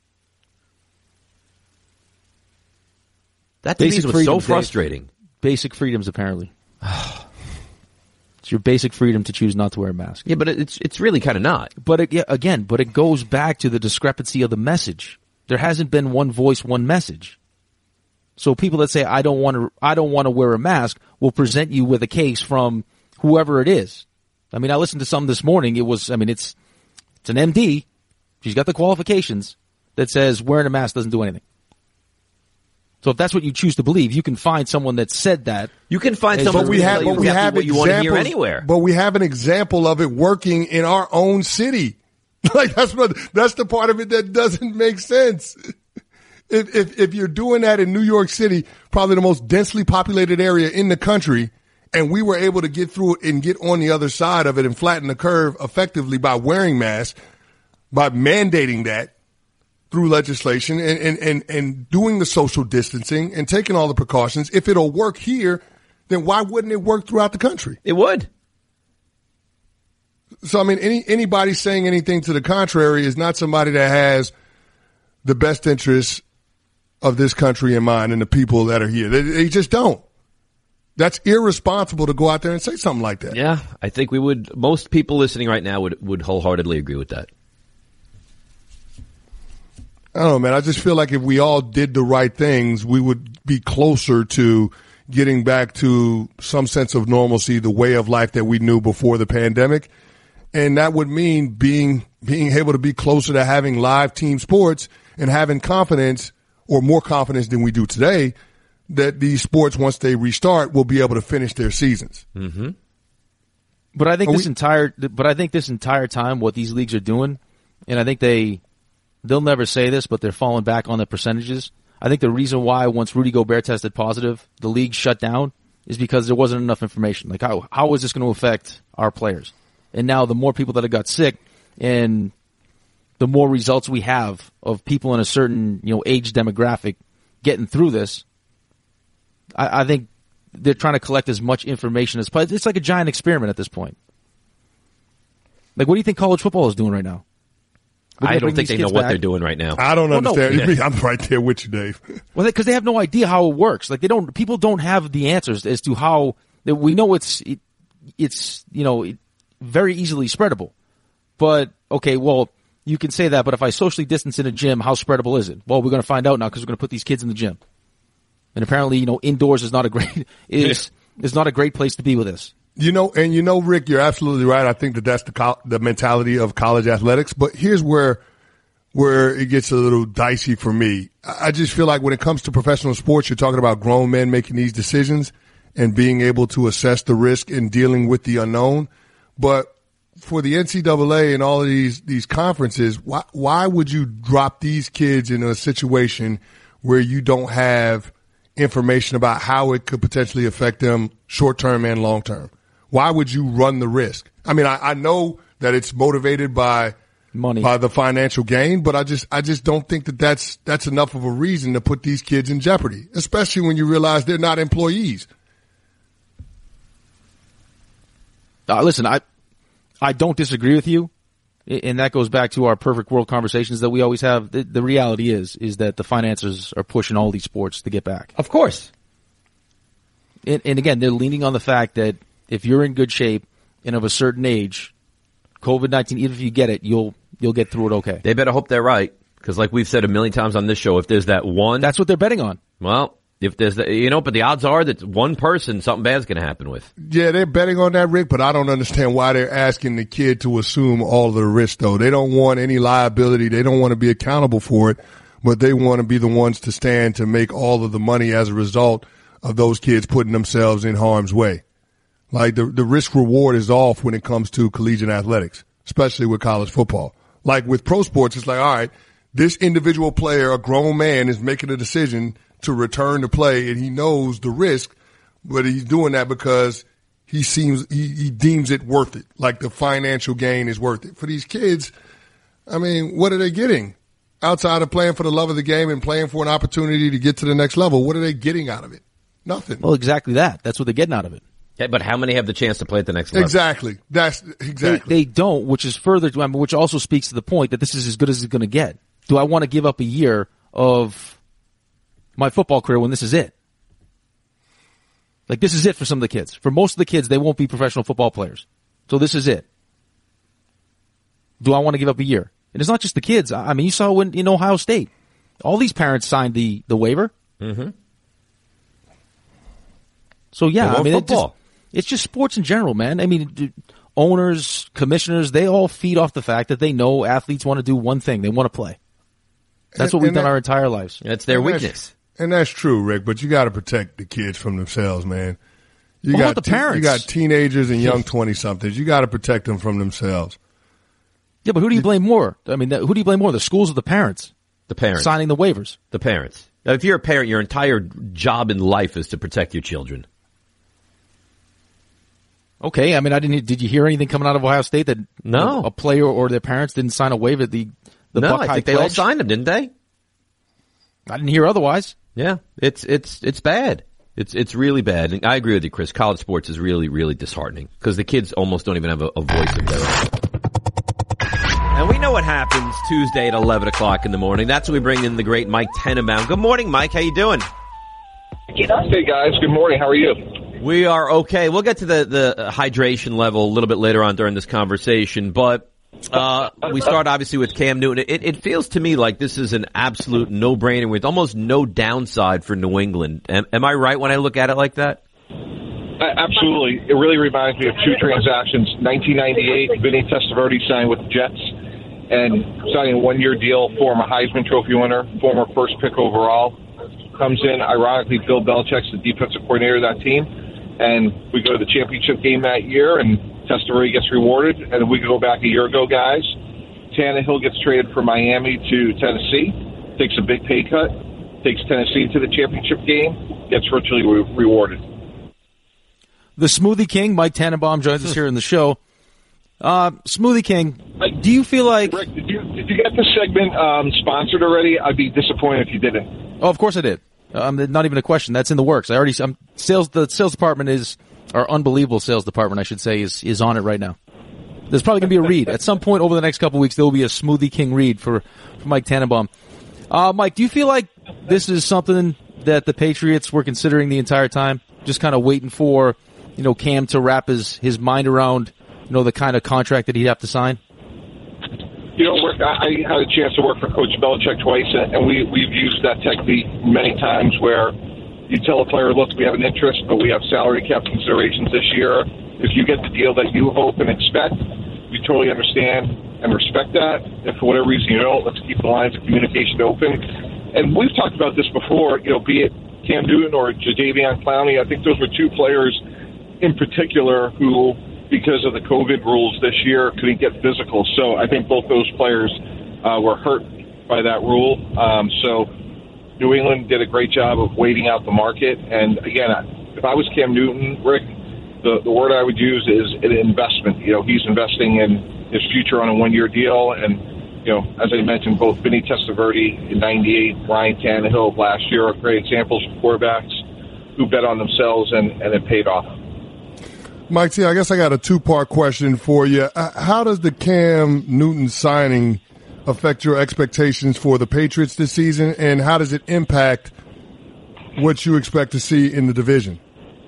That to me Basic is what's so freedoms, Dave. frustrating. Basic freedoms, apparently. It's your basic freedom to choose not to wear a mask. Yeah, but it's it's really kind of not. But it, yeah, again, but it goes back to the discrepancy of the message. There hasn't been one voice, one message. So people that say I don't want to, I don't want to wear a mask, will present you with a case from whoever it is. I mean, I listened to some this morning. It was, I mean, it's it's an M D. She's got the qualifications that says wearing a mask doesn't do anything. So if that's what you choose to believe, you can find someone that said that. You can find But someone But we who's have, gonna but tell we you exactly have what you want to hear examples. anywhere. But we have an example of it working in our own city. Like that's what that's the part of it that doesn't make sense. If if if you're doing that in New York City, probably the most densely populated area in the country, and we were able to get through it and get on the other side of it and flatten the curve effectively by wearing masks, by mandating that through legislation and, and, and, and doing the social distancing and taking all the precautions. If it'll work here, then why wouldn't it work throughout the country? It would. So, I mean, any anybody saying anything to the contrary is not somebody that has the best interests of this country in mind and the people that are here. They, they just don't. That's irresponsible to go out there and say something like that. Yeah, I think we would. Most people listening right now would would wholeheartedly agree with that. I don't know, man. I just feel like if we all did the right things, we would be closer to getting back to some sense of normalcy, the way of life that we knew before the pandemic. And that would mean being being able to be closer to having live team sports and having confidence, or more confidence than we do today, that these sports, once they restart, will be able to finish their seasons. Mm-hmm. But I think Are this we- entire, but I think this entire time, what these leagues are doing, and I think they, they'll never say this, but they're falling back on the percentages. I think the reason why once Rudy Gobert tested positive, the league shut down is because there wasn't enough information. Like how how is this going to affect our players? And now the more people that have got sick, and the more results we have of people in a certain, you know, age demographic getting through this, I, I think they're trying to collect as much information as possible. It's like a giant experiment at this point. Like, what do you think college football is doing right now? I don't think they know what back? they're doing right now. I don't well, understand. No. I'm right there with you, Dave. Well, because they have no idea how it works. Like, they don't. People don't have the answers as to how. We know it's it, it's you know it, very easily spreadable. But okay, well, you can say that. But if I socially distance in a gym, how spreadable is it? Well, we're going to find out now because we're going to put these kids in the gym. And apparently, you know, indoors is not a great is is not a great place to be with this. You know, and you know, Rick, you're absolutely right. I think that that's the co- the mentality of college athletics. But here's where where it gets a little dicey for me. I just feel like when it comes to professional sports, you're talking about grown men making these decisions and being able to assess the risk and dealing with the unknown. But for the N C double A and all of these these conferences, why why would you drop these kids in a situation where you don't have information about how it could potentially affect them short term and long term? Why would you run the risk? I mean, I, I know that it's motivated by money, by the financial gain, but I just, I just don't think that that's, that's enough of a reason to put these kids in jeopardy, especially when you realize they're not employees. Uh, listen, I, I don't disagree with you. And that goes back to our perfect world conversations that we always have. The, the reality is, is that the financiers are pushing all these sports to get back. Of course. And, and again, they're leaning on the fact that if you're in good shape and of a certain age, COVID nineteen, even if you get it, you'll you'll get through it okay. They better hope they're right, because like we've said a million times on this show, if there's that one... That's what they're betting on. Well, if there's that, you know, but the odds are that one person, something bad's going to happen with. Yeah, they're betting on that, Rick, but I don't understand why they're asking the kid to assume all of the risk, though. They don't want any liability. They don't want to be accountable for it, but they want to be the ones to stand to make all of the money as a result of those kids putting themselves in harm's way. Like, the, the risk reward is off when it comes to collegiate athletics, especially with college football. Like with pro sports, it's like, all right, this individual player, a grown man, is making a decision to return to play, and he knows the risk, but he's doing that because he seems, he, he deems it worth it. Like the financial gain is worth it. For these kids, I mean, what are they getting? Outside of playing for the love of the game and playing for an opportunity to get to the next level, what are they getting out of it? Nothing. Well, exactly that. That's what they're getting out of it. Yeah, but how many have the chance to play at the next level? Exactly. That's exactly. They, they don't, which is further, I mean, which also speaks to the point that this is as good as it's going to get. Do I want to give up a year of my football career when this is it? Like, this is it for some of the kids. For most of the kids, they won't be professional football players. So this is it. Do I want to give up a year? And it's not just the kids. I mean, you saw when in Ohio State, all these parents signed the, the waiver. Mm-hmm. So yeah, I mean, it just, football. It's just sports in general, man. I mean, owners, commissioners, they all feed off the fact that they know athletes want to do one thing. They want to play. That's what we've done our entire lives. That's their weakness. And that's true, Rick, but you got to protect the kids from themselves, man. You What got about the parents? You got teenagers and young twenty-somethings. You got to protect them from themselves. Yeah, but who do you blame more? I mean, who do you blame more, the schools or the parents? The parents. Signing the waivers. The parents. Now, if you're a parent, your entire job in life is to protect your children. Okay, I mean, I didn't. Did you hear anything coming out of Ohio State that no. a, a player or their parents didn't sign a waiver? The the no, Buckeye I think they pledge? all signed them, didn't they? I didn't hear otherwise. Yeah, it's it's it's bad. It's it's really bad. And I agree with you, Chris. College sports is really really disheartening because the kids almost don't even have a, a voice of their own. And we know what happens Tuesday at eleven o'clock in the morning. That's when we bring in the great Mike Tenenbaum. Good morning, Mike. How you doing? Hey guys. Good morning. How are you? We are okay. We'll get to the, the hydration level a little bit later on during this conversation, but uh we start obviously with Cam Newton. It, it feels to me like this is an absolute no-brainer with almost no downside for New England. Am, am I right when I look at it like that? Absolutely. It really reminds me of two transactions. nineteen ninety-eight, Vinny Testaverde signed with the Jets and signing a one-year deal, former Heisman Trophy winner, former first pick overall. Comes in, ironically, Bill Belichick's the defensive coordinator of that team. And we go to the championship game that year, and Testaverde gets rewarded. And we go back a year ago, guys. Tannehill gets traded from Miami to Tennessee, takes a big pay cut, takes Tennessee to the championship game, gets virtually re- rewarded. The Smoothie King, Mike Tenenbaum, joins us here in the show. Uh, Smoothie King, Mike. Do you feel like... Rick, did you, did you get this segment um, sponsored already? I'd be disappointed if you didn't. Oh, of course I did. Um, not even a question. That's in the works. I already... Um, sales. The sales department is... Our unbelievable sales department, I should say, is, is on it right now. There's probably going to be a read. At some point over the next couple of weeks, there will be a Smoothie King read for, for Mike Tannenbaum. Uh, Mike, do you feel like this is something that the Patriots were considering the entire time? Just kind of waiting for, you know, Cam to wrap his, his mind around, you know, the kind of contract that he'd have to sign? You know, I had a chance to work for Coach Belichick twice, and we, we've used that technique many times where you tell a player, look, we have an interest, but we have salary cap considerations this year. If you get the deal that you hope and expect, we totally understand and respect that. If for whatever reason you don't, let's keep the lines of communication open. And we've talked about this before, you know, be it Cam Newton or Jadeveon Clowney. I think those were two players in particular who, because of the COVID rules this year, couldn't get physical. So I think both those players uh, were hurt by that rule. Um, so New England did a great job of waiting out the market. And again, if I was Cam Newton, Rick, the, the word I would use is an investment. You know, he's investing in his future on a one-year deal. And, you know, as I mentioned, both Vinny Testaverde in ninety-eight, Ryan Tannehill last year are great examples of quarterbacks who bet on themselves and, and it paid off. Mike T, I guess I got a two-part question for you. How does the Cam Newton signing affect your expectations for the Patriots this season, and how does it impact what you expect to see in the division?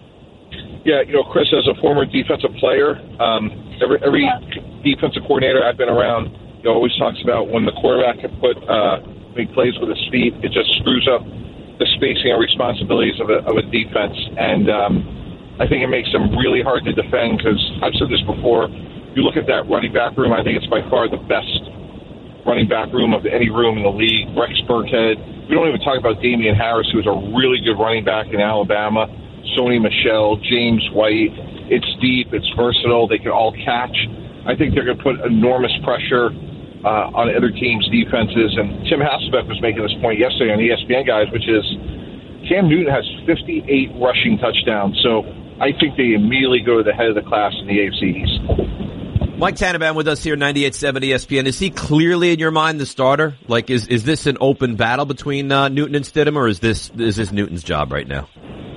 Yeah, you know, Chris, as a former defensive player, um, every, every defensive coordinator I've been around, he always talks about when the quarterback can put uh, big plays with his feet, it just screws up the spacing and responsibilities of a, of a defense. And um, I think it makes them really hard to defend because I've said this before. You look at that running back room, I think it's by far the best running back room of any room in the league. Rex Burkhead. We don't even talk about Damian Harris, who's a really good running back in Alabama. Sony Michel, James White. It's deep. It's versatile. They can all catch. I think they're going to put enormous pressure uh, on other teams' defenses. And Tim Hasselbeck was making this point yesterday on E S P N, guys, which is Cam Newton has fifty-eight rushing touchdowns. So I think they immediately go to the head of the class in the A F C East. Mike Tannenbaum with us here, ninety-eight point seven E S P N. Is he clearly in your mind the starter? Like, is is this an open battle between uh, Newton and Stidham, or is this is this Newton's job right now?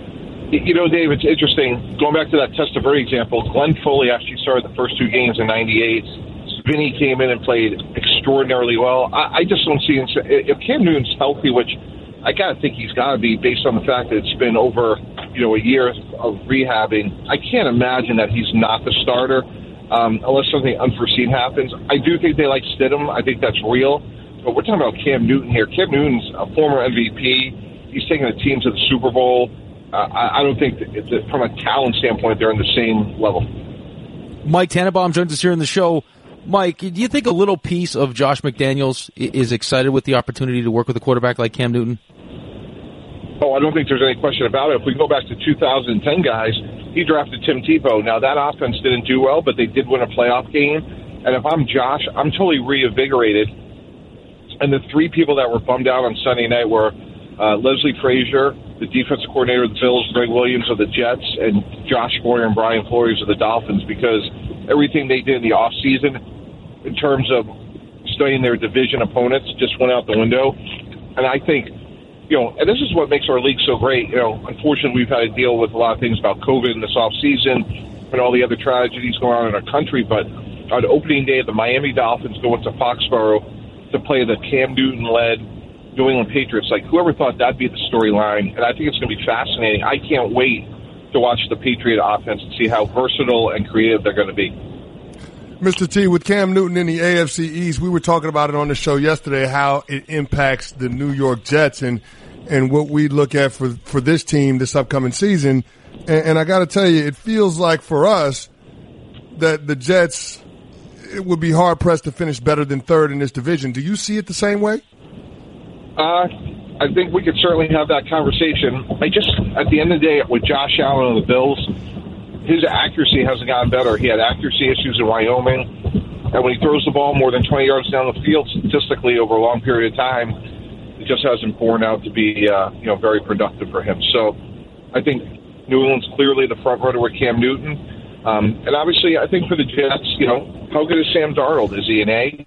You know, Dave, it's interesting. Going back to that Testaverde example, Glenn Foley actually started the first two games in ninety-eight. Vinny came in and played extraordinarily well. I, I just don't see him. If Cam Newton's healthy, which I got to think he's got to be based on the fact that it's been over, you know, a year of rehabbing, I can't imagine that he's not the starter. Um, unless something unforeseen happens. I do think they like Stidham. I think that's real. But we're talking about Cam Newton here. Cam Newton's a former M V P. He's taken a team to the Super Bowl. Uh, I, I don't think that, that from a talent standpoint they're in the same level. Mike Tannenbaum joins us here in the show. Mike, do you think a little piece of Josh McDaniels is excited with the opportunity to work with a quarterback like Cam Newton? Oh, I don't think there's any question about it. If we go back to two thousand ten, guys, he drafted Tim Tebow. Now, that offense didn't do well, but they did win a playoff game. And if I'm Josh, I'm totally reinvigorated. And the three people that were bummed out on Sunday night were uh, Leslie Frazier, the defensive coordinator of the Bills, Greg Williams of the Jets, and Josh Boyer and Brian Flores of the Dolphins, because everything they did in the offseason in terms of studying their division opponents just went out the window. And I think, you know, and this is what makes our league so great. You know, unfortunately, we've had to deal with a lot of things about COVID in this offseason and all the other tragedies going on in our country. But on opening day, the Miami Dolphins go into Foxborough to play the Cam Newton-led New England Patriots. Like, whoever thought that'd be the storyline? And I think it's going to be fascinating. I can't wait to watch the Patriot offense and see how versatile and creative they're going to be. Mister T, with Cam Newton in the A F C East, we were talking about it on the show yesterday, how it impacts the New York Jets and and what we look at for, for this team this upcoming season. And, and I got to tell you, it feels like for us that the Jets, it would be hard-pressed to finish better than third in this division. Do you see it the same way? Uh, I think we could certainly have that conversation. I just, at the end of the day, with Josh Allen and the Bills, his accuracy hasn't gotten better. He had accuracy issues in Wyoming, and when he throws the ball more than twenty yards down the field, statistically over a long period of time, it just hasn't borne out to be, uh, you know, very productive for him. So I think New England's clearly the front runner with Cam Newton. Um, and obviously, I think for the Jets, you know, how good is Sam Darnold? Is he an A?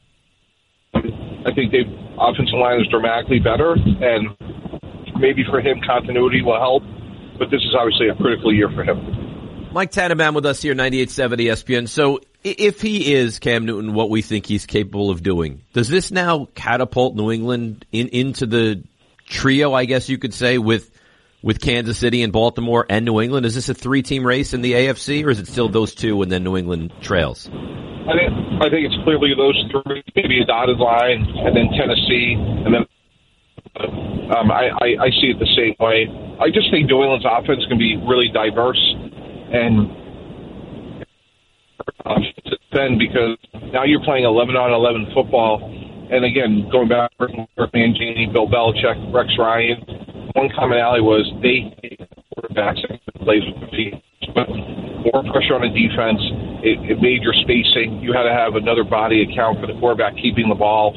I think the offensive line is dramatically better, and maybe for him, continuity will help. But this is obviously a critical year for him. Mike Tannenbaum with us here, ninety-eight point seven E S P N. So if he is, Cam Newton, what we think he's capable of doing, does this now catapult New England in, into the trio, I guess you could say, with with Kansas City and Baltimore and New England? Is this a three-team race in the A F C, or is it still those two and then New England trails? I think I think it's clearly those three, maybe a dotted line, and then Tennessee, and then um, I, I, I see it the same way. I just think New England's offense can be really diverse, and um, then because now you're playing eleven on eleven football, and again, going back to Mangini, Bill Belichick, Rex Ryan, one commonality was they hated quarterbacks that plays with the team. But more pressure on the defense. It, it made your spacing. You had to have another body account for the quarterback keeping the ball,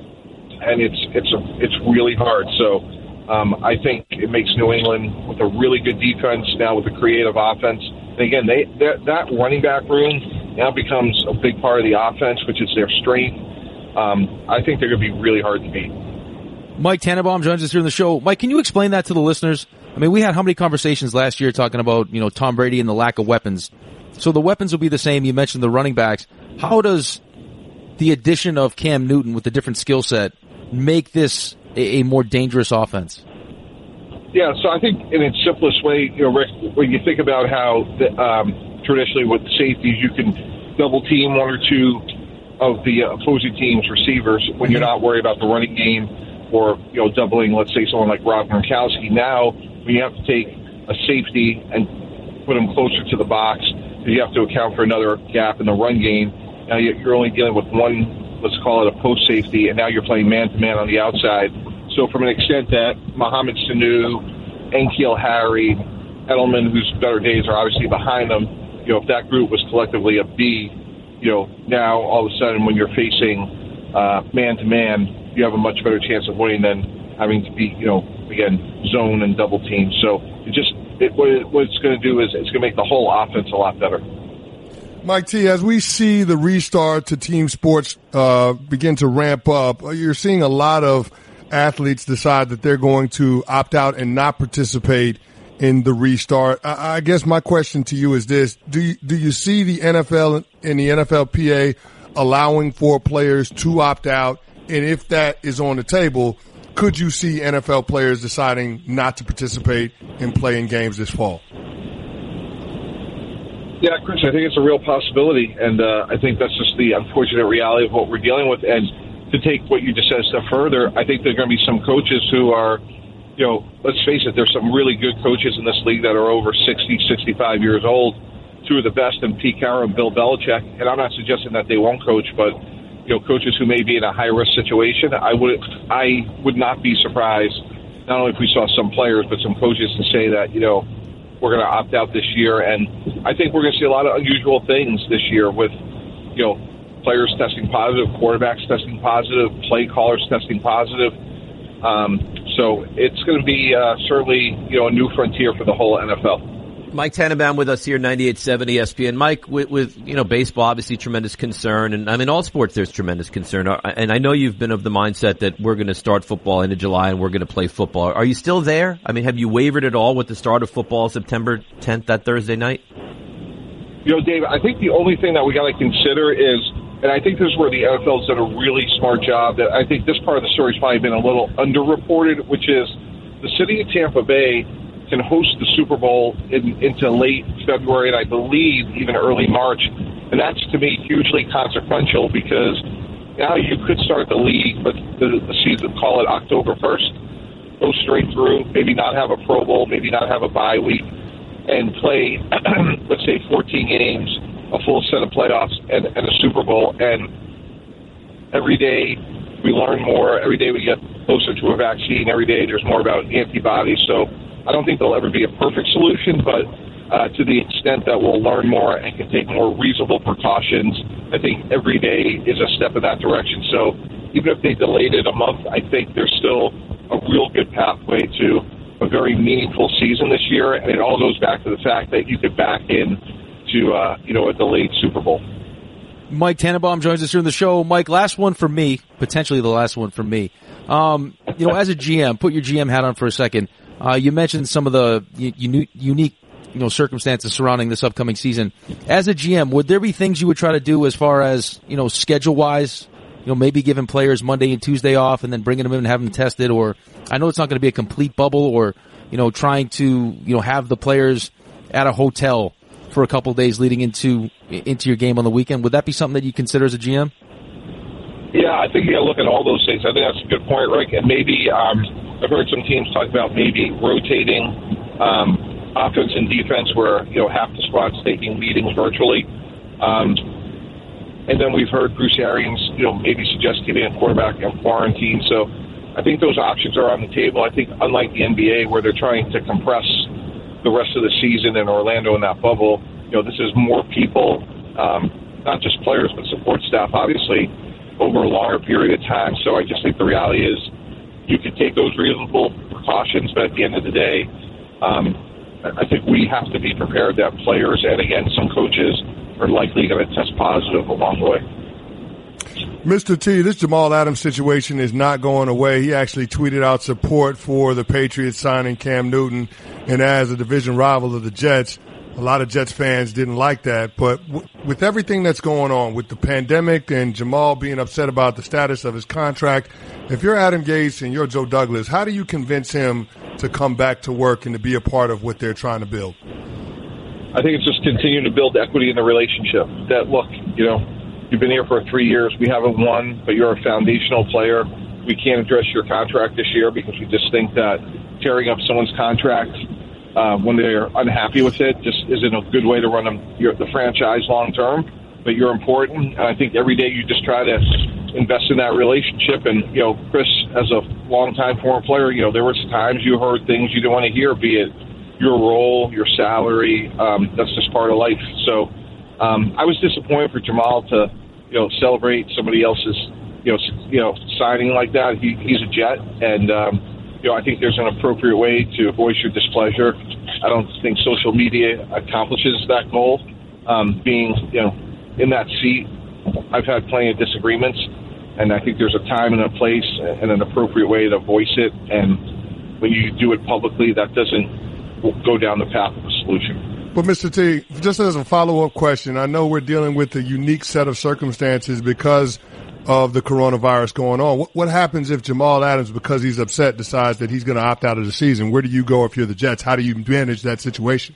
and it's it's a, it's really hard. So um, I think it makes New England with a really good defense now with a creative offense. And again, they that running back room now becomes a big part of the offense, which is their strength. Um, I think they're going to be really hard to beat. Mike Tannenbaum joins us here on the show. Mike, can you explain that to the listeners? I mean, we had how many conversations last year talking about, you know, Tom Brady and the lack of weapons. So the weapons will be the same. You mentioned the running backs. How does the addition of Cam Newton with a different skill set make this a, a more dangerous offense? Yeah, so I think in its simplest way, you know, Rick, when you think about how the, um, traditionally with safeties you can double team one or two of the opposing team's receivers when you're not worried about the running game, or, you know, doubling, let's say, someone like Rob Gronkowski. Now, when you have to take a safety and put him closer to the box, because you have to account for another gap in the run game, now you're only dealing with one, let's call it a post safety, and now you're playing man-to-man on the outside. So from an extent that Mohamed Sanu, N'Keal Harry, Edelman, whose better days are obviously behind them, you know, if that group was collectively a B, you know, now all of a sudden when you're facing uh, man-to-man, you have a much better chance of winning than having to be, you know, again, zone and double team. So it just, it, what, it, what it's going to do is it's going to make the whole offense a lot better. Mike T, as we see the restart to team sports uh, begin to ramp up, you're seeing a lot of athletes decide that they're going to opt out and not participate in the restart. I, I guess my question to you is this. Do you, do you see the N F L and the N F L P A allowing for players to opt out? And if that is on the table, could you see N F L players deciding not to participate in playing games this fall? Yeah, Chris, I think it's a real possibility, and uh, I think that's just the unfortunate reality of what we're dealing with. And to take what you just said a step further, I think there are going to be some coaches who are, you know, let's face it, there's some really good coaches in this league that are over sixty, sixty-five years old. Two of the best in Pete Carroll and Bill Belichick, and I'm not suggesting that they won't coach, but you know, coaches who may be in a high-risk situation, I would I would not be surprised, not only if we saw some players, but some coaches to say that, you know, we're going to opt out this year. And I think we're going to see a lot of unusual things this year with, you know, players testing positive, quarterbacks testing positive, play callers testing positive. Um, so it's going to be uh, certainly, you know, a new frontier for the whole N F L. Mike Tannenbaum with us here, ninety-eight point seven E S P N. Mike, with, with, you know, baseball, obviously tremendous concern. And I mean, all sports, there's tremendous concern. And I know you've been of the mindset that we're going to start football into July and we're going to play football. Are you still there? I mean, have you wavered at all with the start of football September tenth, that Thursday night? You know, Dave, I think the only thing that we got to consider is, and I think this is where the N F L's done a really smart job, that I think this part of the story's probably been a little underreported, which is the city of Tampa Bay can host the Super Bowl in, into late February and I believe even early March. And that's, to me, hugely consequential because now you could start the league, but the, the season, call it October first, go straight through, maybe not have a Pro Bowl, maybe not have a bye week, and play, let's say, fourteen games, a full set of playoffs, and, and a Super Bowl. And every day we learn more. Every day we get closer to a vaccine. Every day there's more about antibodies. So I don't think there'll ever be a perfect solution, but uh, to the extent that we'll learn more and can take more reasonable precautions, I think every day is a step in that direction. So even if they delayed it a month, I think there's still a real good pathway to a very meaningful season this year. And it all goes back to the fact that you could back in to, uh, you know, a delayed Super Bowl. Mike Tannenbaum joins us here on the show. Mike, last one for me, potentially the last one for me. Um, you know, as a G M, put your G M hat on for a second. Uh, you mentioned some of the u- unique, you know, circumstances surrounding this upcoming season. As a G M, would there be things you would try to do as far as, you know, schedule-wise? You know, maybe giving players Monday and Tuesday off and then bringing them in and having them tested, or I know it's not going to be a complete bubble, or, you know, trying to, you know, have the players at a hotel for a couple of days leading into into your game on the weekend. Would that be something that you consider as a G M? Yeah, I think you got to look at all those things. I think that's a good point, Rick. And maybe um, I've heard some teams talk about maybe rotating um, offense and defense, where you know half the squad's taking meetings virtually. Um, and then we've heard Bruce Arians, you know, maybe suggest giving a quarterback in quarantine. So I think those options are on the table. I think unlike the N B A, where they're trying to compress the rest of the season in Orlando in that bubble, you know, this is more people, um, not just players, but support staff, obviously, over a longer period of time. So I just think the reality is you can take those reasonable precautions, but at the end of the day, um, I think we have to be prepared that players and, again, some coaches are likely going to test positive along the way. Mister T, this Jamal Adams situation is not going away. He actually tweeted out support for the Patriots signing Cam Newton, and as a division rival of the Jets, a lot of Jets fans didn't like that. But w- with everything that's going on, with the pandemic and Jamal being upset about the status of his contract, if you're Adam Gase and you're Joe Douglas, how do you convince him to come back to work and to be a part of what they're trying to build? I think it's just continuing to build equity in the relationship. That, look, you know, you've been here for three years. We haven't won, but you're a foundational player. We can't address your contract this year because we just think that tearing up someone's contract uh, when they're unhappy with it just isn't a good way to run them, your, the franchise long term. But you're important, and I think every day you just try to invest in that relationship. And, you know, Chris, as a longtime former player, you know, there was times you heard things you didn't want to hear, be it your role, your salary. Um, that's just part of life. So um, I was disappointed for Jamal to, you know, celebrate somebody else's, you know, you know, signing like that. He, he's a Jet, and um, you know, I think there's an appropriate way to voice your displeasure. I don't think social media accomplishes that goal. Um, being, you know, in that seat, I've had plenty of disagreements, and I think there's a time and a place and an appropriate way to voice it. And when you do it publicly, that doesn't go down the path of a solution. But, Mister T, just as a follow-up question, I know we're dealing with a unique set of circumstances because of the coronavirus going on. What, what happens if Jamal Adams, because he's upset, decides that he's going to opt out of the season? Where do you go if you're the Jets? How do you manage that situation?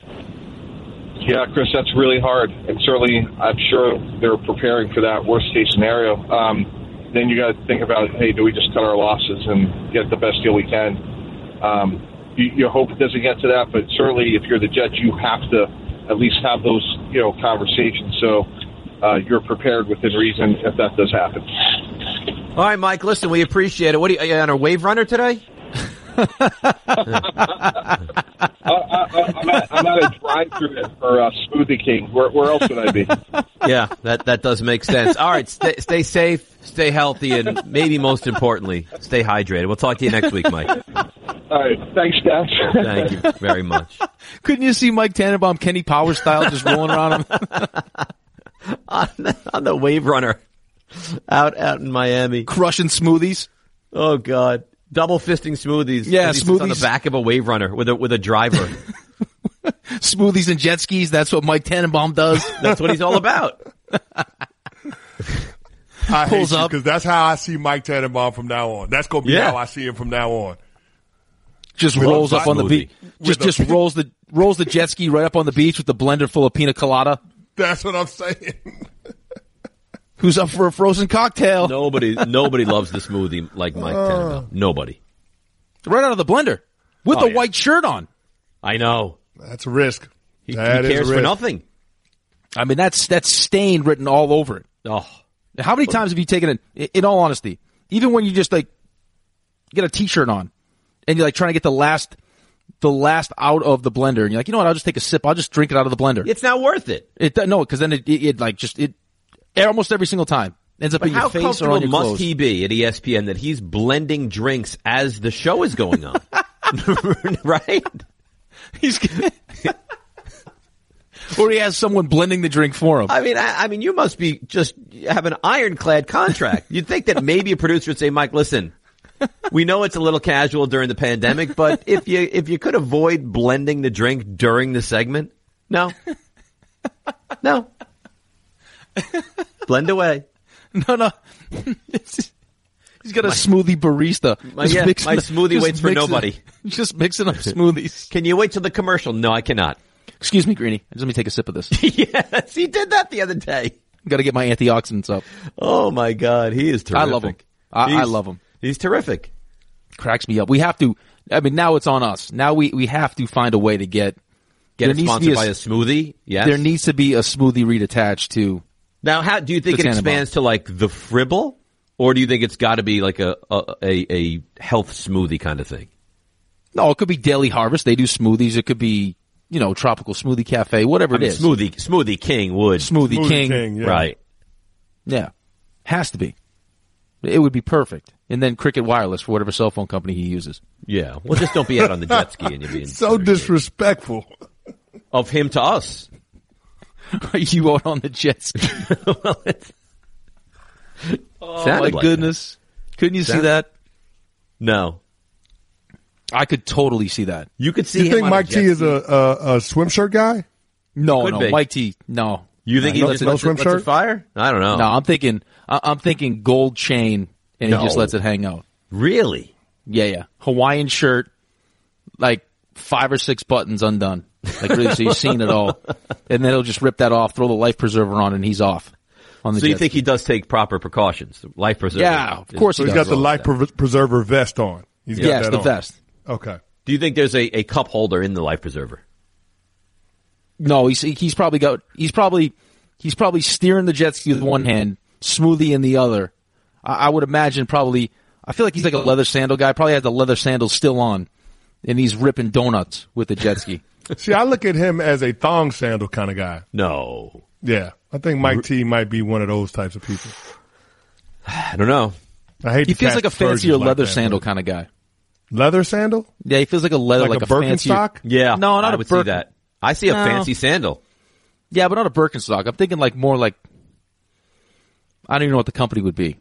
Yeah, Chris, that's really hard. And certainly I'm sure they're preparing for that worst-case scenario. Um, then you got to think about, hey, do we just cut our losses and get the best deal we can? Um, You, you hope it doesn't get to that, but certainly if you're the Jets, you have to at least have those, you know, conversations. So uh, you're prepared within reason if that does happen. All right, Mike, listen, we appreciate it. What are you, are you on a wave runner today? uh, I, I, I'm, at, I'm at a drive-thru for uh, Smoothie King. Where, where else would I be? Yeah, that, that does make sense. All right, stay, stay safe, stay healthy, and maybe most importantly, stay hydrated. We'll talk to you next week, Mike. All right. Thanks, guys. Thank you very much. Couldn't you see Mike Tannenbaum, Kenny Powers style, just rolling around him? on, the, on the wave runner out out in Miami. Crushing smoothies. Oh, God. Double fisting smoothies. Yeah, He sits smoothies. on the back of a wave runner with a, with a driver. Smoothies and jet skis. That's what Mike Tannenbaum does. That's what he's all about. I Pulls hate you up. because that's how I see Mike Tannenbaum from now on. That's going to be Yeah. how I see him from now on. Just With rolls a up on the smoothie. beach. Just With a- just rolls the rolls the jet ski right up on the beach with the blender full of pina colada. That's what I'm saying. Who's up for a frozen cocktail? Nobody nobody loves the smoothie like Mike Tannenbaum. Nobody. Right out of the blender with Oh, a yeah. white shirt on. I know. That's a risk. He, he That is a cares for risk. nothing. I mean, that's that's stain written all over it. Oh, How many times have you taken it? In all honesty, even when you just like get a t-shirt on and you're like trying to get the last the last out of the blender, and you're like, you know what? I'll just take a sip. I'll just drink it out of the blender. it's not worth it. It no, because then it, it, it like just it almost every single time ends up But in your how face or comfortable on your must clothes. he be at E S P N that he's blending drinks as the show is going on? Right? He's or he has someone blending the drink for him. I mean, I, I mean, you must be just have an ironclad contract. You'd think that maybe a producer would say, Mike, listen, we know it's a little casual during the pandemic, but if you if you could avoid blending the drink during the segment, no, no, blend away. No, no. He's got a my, smoothie barista. My, yeah, my smoothie waits for mixing, nobody. Just mixing up smoothies. Can you wait till the commercial? No, I cannot. Excuse me, Greeny. Just let me take a sip of this. Yes, he did that the other day. Got to get my antioxidants up. Oh my God, he is terrific. I love him. I, I love him. He's terrific. Cracks me up. We have to. I mean, now it's on us. Now we we have to find a way to get get it sponsored a, by a smoothie. Yes, there needs to be a smoothie read attached to. Now, how do you think it expands to like the Fribble, or do you think it's got to be like a, a a a health smoothie kind of thing? No, it could be Daily Harvest. They do smoothies. It could be, you know, Tropical Smoothie Cafe, whatever I mean, it is. Smoothie Smoothie King would Smoothie, Smoothie King, King yeah. right? Yeah, has to be. It would be perfect. And then Cricket Wireless for whatever cell phone company he uses. Yeah. Well, just don't be out on the jet ski and you'll be in so disrespectful of him to us. Are you out on the jet ski? Well, it's, oh my like goodness! That. Couldn't you Sound, see that? No, I could totally see that. You could see. You him think on Mike a jet T is ski. a, a a swim shirt guy? No, could no, be. Mike T. No. You think no, he just no lets, swim it, shirt? lets it fire? I don't know. No, I'm thinking. I'm thinking gold chain, and no. he just lets it hang out. Really? Yeah, yeah. Hawaiian shirt, like five or six buttons undone. Like really, so you've seen it all. And then he'll just rip that off, throw the life preserver on, and he's off. On the so you jet think ski. he does take proper precautions? Life preserver? Yeah, of course So he he's does. got the life pre- preserver vest on. He's got yes, that the on. vest. Okay. Do you think there's a, a cup holder in the life preserver? No, he's he's probably got he's probably he's probably steering the jet ski with one hand, smoothie in the other. I, I would imagine probably. I feel like he's like a leather sandal guy. Probably has the leather sandals still on, and he's ripping donuts with the jet ski. See, I look at him as a thong sandal kind of guy. No. Yeah, I think Mike T might be one of those types of people. I don't know. I hate. He to feels cast like a fancier like leather that, sandal but- kind of guy. Leather sandal? Yeah, he feels like a leather, Like like, a a fancier. Birkenstock? Yeah. No, not I a would Birken- see that. I see a No. fancy sandal. Yeah, but not a Birkenstock. I'm thinking like more like. I don't even know what the company would be.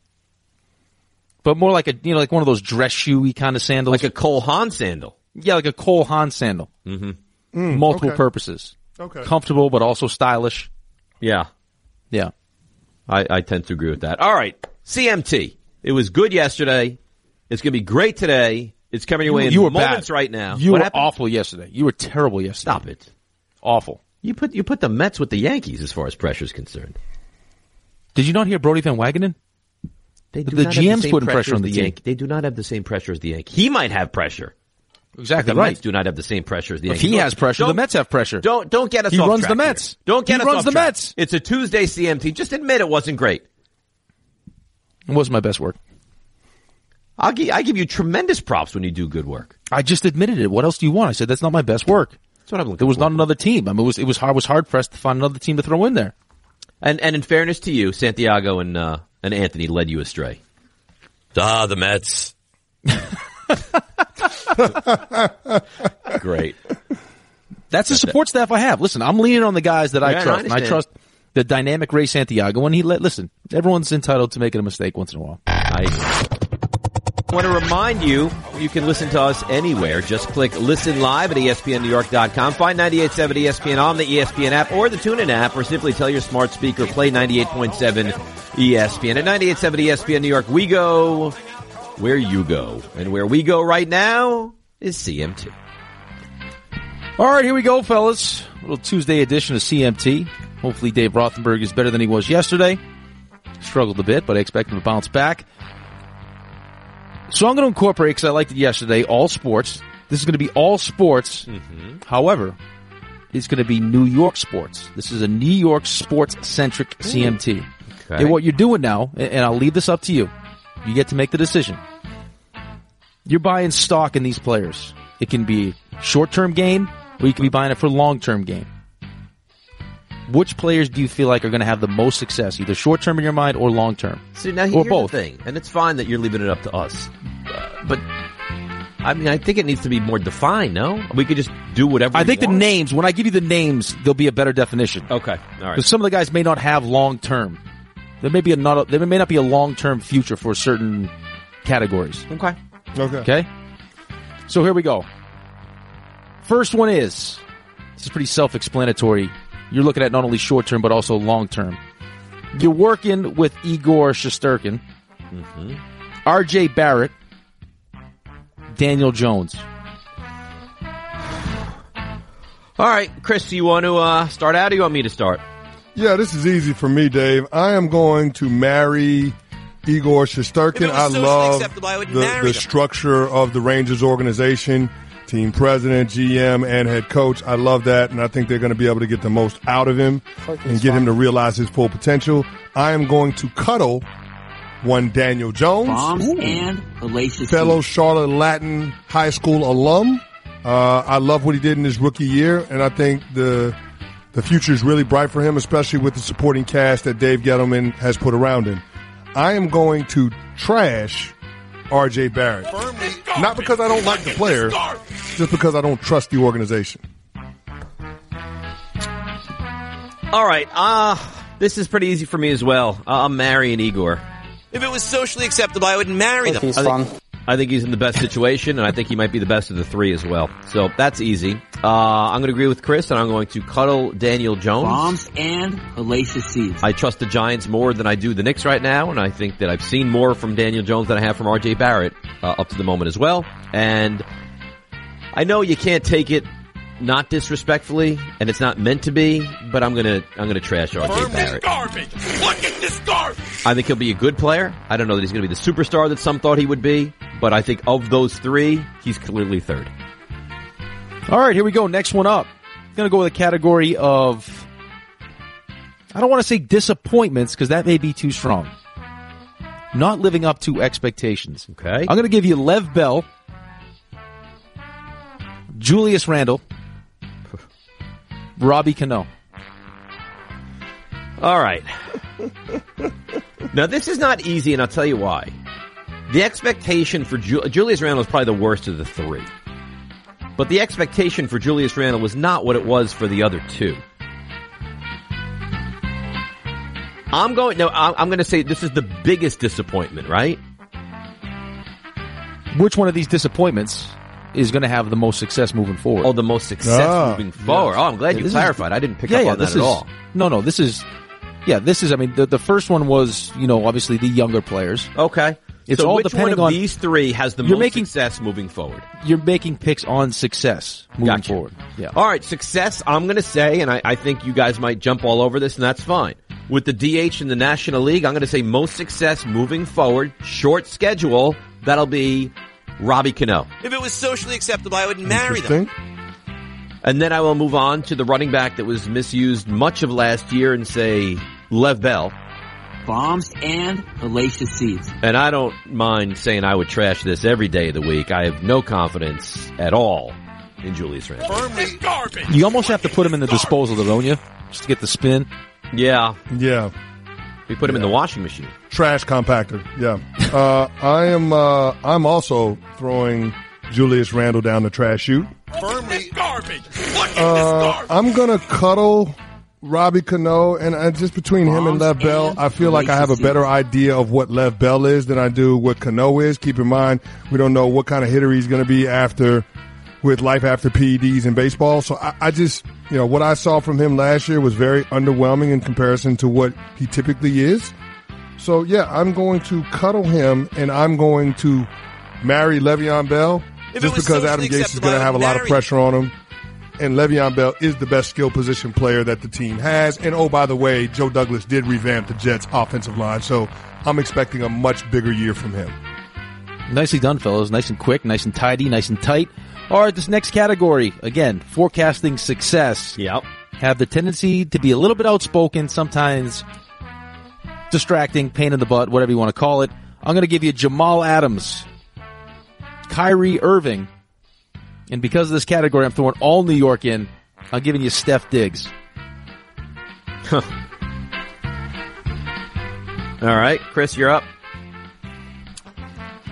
But more like a, you know, like one of those dress shoey kind of sandals. Like a Cole Haan sandal. Yeah, like a Cole Haan sandal. Mm-hmm. Mm, Multiple okay. purposes. Okay. Comfortable, but also stylish. Yeah. Yeah. I, I tend to agree with that. All right. C M T. It was good yesterday. It's going to be great today. It's coming your way in you were moments bad. right now. You What were happened? awful yesterday. You were terrible yesterday. Stop it. Awful. You put you put the Mets with the Yankees as far as pressure is concerned. Did you not hear Brody Van Wagenen? They do The not G have M's same putting pressure pressure on as the the team. Yankees. They do not have the same pressure as the Yankees. He might have pressure. Exactly The right. Mets do not have the same pressure as the If Yankees. he has pressure, Don't- the Mets have pressure. Don't don't get us He off runs track the Mets. here. Don't get He us runs off the track. Mets. It's a Tuesday C M T. Just admit it wasn't great. It wasn't my best work. I'll give I give you tremendous props when you do good work. I just admitted it. What else do you want? I said that's not my best work. That's what I'm looking There was for. not another team. I mean, it was it was hard was hard pressed to find another team to throw in there. And and in fairness to you, Santiago and uh, and Anthony led you astray. Ah, the Mets. Great. That's the support staff I have. Listen, I'm leaning on the guys that I Yeah, I trust. And I understand. trust the dynamic Ray Santiago. And he let listen. Everyone's entitled to making a mistake once in a while. I want to remind you, you can listen to us anywhere. Just click Listen Live at E S P N New York dot com. Find ninety-eight point seven E S P N on the E S P N app or the TuneIn app, or simply tell your smart speaker, play ninety-eight point seven E S P N. At ninety-eight point seven E S P N New York, we go where you go. And where we go right now is C M T. All right, here we go, fellas. A little Tuesday edition of C M T. Hopefully Dave Rothenberg is better than he was yesterday. Struggled a bit, but I expect him to bounce back. So I'm going to incorporate, because I liked it yesterday, all sports. This is going to be all sports. Mm-hmm. However, it's going to be New York sports. This is a New York sports-centric C M T. Okay. And what you're doing now, and I'll leave this up to you, you get to make the decision. You're buying stock in these players. It can be short-term gain, or you can be buying it for long-term gain. Which players do you feel like are going to have the most success, either short-term in your mind or long-term? See, now or here's both. the thing, and it's fine that you're leaving it up to us. Uh, but I mean, I think it needs to be more defined, no? We could just do whatever I we think want. the names, when I give you the names, there'll be a better definition. Okay, all right. Because some of the guys may not have long-term. There may be a not. A, there may not be a long-term future for certain categories. Okay. Okay. Okay? So here we go. First one is, this is pretty self-explanatory. You're looking at not only short-term, but also long-term. You're working with Igor Shesterkin, Mm-hmm. R J Barrett, Daniel Jones. All right, Chris, you want to uh, start out or you want me to start? Yeah, this is easy for me, Dave. I am going to marry Igor Shesterkin. I love I would the, marry the them. structure of the Rangers organization, team president, G M, and head coach. I love that, and I think they're going to be able to get the most out of him and get him to realize his full potential. I am going to cuddle one Daniel Jones, Bombs and hellacious fellow seeds. Charlotte Latin High School alum. Uh, I love what he did in his rookie year, and I think the the future is really bright for him, especially with the supporting cast that Dave Gettleman has put around him. I am going to trash R J Barrett. Not because I don't like the player, just because I don't trust the organization. All right, uh, this is pretty easy for me as well. Uh, I'm marrying Igor. If it was socially acceptable, I would marry them. He's I fun. think, I think he's in the best situation, and I think he might be the best of the three as well. So that's easy. Uh, I'm going to agree with Chris, and I'm going to cuddle Daniel Jones. Bombs and hellacious seeds. I trust the Giants more than I do the Knicks right now, and I think that I've seen more from Daniel Jones than I have from R J Barrett uh, up to the moment as well. And I know you can't take it not disrespectfully, and it's not meant to be, but I'm gonna I'm gonna trash R J Barrett. Garbage. Look at this garbage. I think he'll be a good player. I don't know that he's going to be the superstar that some thought he would be, but I think of those three, he's clearly third. All right, here we go. Next one up. Going to go with a category of, I don't want to say disappointments because that may be too strong. Not living up to expectations. Okay. I'm going to give you Lev Bell, Julius Randle, Robbie Cano. All right. Now, this is not easy, and I'll tell you why. The expectation for Ju- Julius Randle is probably the worst of the three. But the expectation for Julius Randle was not what it was for the other two. I'm going, no, I'm, I'm going to say this is the biggest disappointment, right? Which one of these disappointments is going to have the most success moving forward? Oh, the most success Ah, moving forward. yes. Oh, I'm glad Yeah, you this is- clarified. I didn't pick yeah, up yeah, on that this at is, all. No, no, this is, yeah, this is, I mean, the, the first one was, you know, obviously the younger players. Okay. It's so all which depending one of on- these three has the You're most making- success moving forward? You're making picks on success moving Gotcha. forward. Yeah. All right, success, I'm going to say, and I, I think you guys might jump all over this, and that's fine. With the D H in the National League, I'm going to say most success moving forward, short schedule, that'll be Robbie Cano. If it was socially acceptable, I would marry them. Interesting. And then I will move on to the running back that was misused much of last year and say Lev Bell. Bombs and hellacious seeds. And I don't mind saying I would trash this every day of the week. I have no confidence at all in Julius Randle. You almost have to put him in the disposal, though, don't you? Just to get the spin. Yeah, Yeah. we put him in the washing machine. Trash compactor. Yeah. Uh, I am, uh, I'm also throwing Julius Randle down the trash chute. Uh, I'm gonna cuddle Robbie Cano, and uh, just between him and Lev Bell, I feel like I have a better idea of what Lev Bell is than I do what Cano is. Keep in mind, we don't know what kind of hitter he's going to be after, with life after P E Ds in baseball. So I, I just, you know, what I saw from him last year was very underwhelming in comparison to what he typically is. So yeah, I'm going to cuddle him, and I'm going to marry Le'Veon Bell If it just was because Adam socially Gase is going acceptable, to I have a would lot of marry pressure on him. And Le'Veon Bell is the best skill position player that the team has. And oh, by the way, Joe Douglas did revamp the Jets' offensive line, so I'm expecting a much bigger year from him. Nicely done, fellas. Nice and quick, nice and tidy, nice and tight. All right, this next category, again, forecasting success. Yep. Have the tendency to be a little bit outspoken, sometimes distracting, pain in the butt, whatever you want to call it. I'm going to give you Jamal Adams, Kyrie Irving, and because of this category, I'm throwing all New York in. I'm giving you Steph Diggs. All right, Chris, you're up.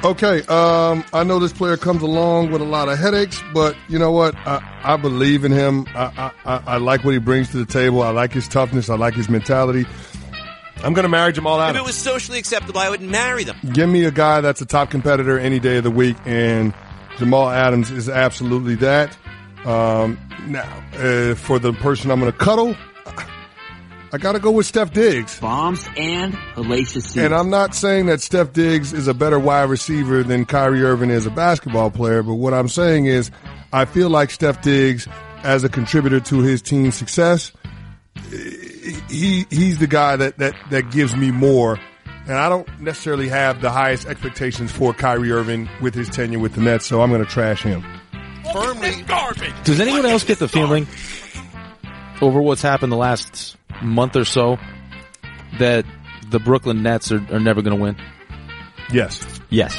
Okay, um, I know this player comes along with a lot of headaches, but you know what? I, I believe in him. I, I, I like what he brings to the table. I like his toughness. I like his mentality. I'm going to marry Jamal Adams. If it was socially acceptable, I would marry them. Give me a guy that's a top competitor any day of the week, and Jamal Adams is absolutely that. Um, now, uh, for the person I'm going to cuddle, I got to go with Steph Diggs. Bombs and hellacious seeds. And I'm not saying that Steph Diggs is a better wide receiver than Kyrie Irving is a basketball player, but what I'm saying is I feel like Steph Diggs, as a contributor to his team's success, he he's the guy that, that, that gives me more. And I don't necessarily have the highest expectations for Kyrie Irving with his tenure with the Nets, so I'm going to trash him. Firmly garbage. Does anyone else get the feeling over what's happened the last month or so that the Brooklyn Nets are, are never going to win? Yes. Yes.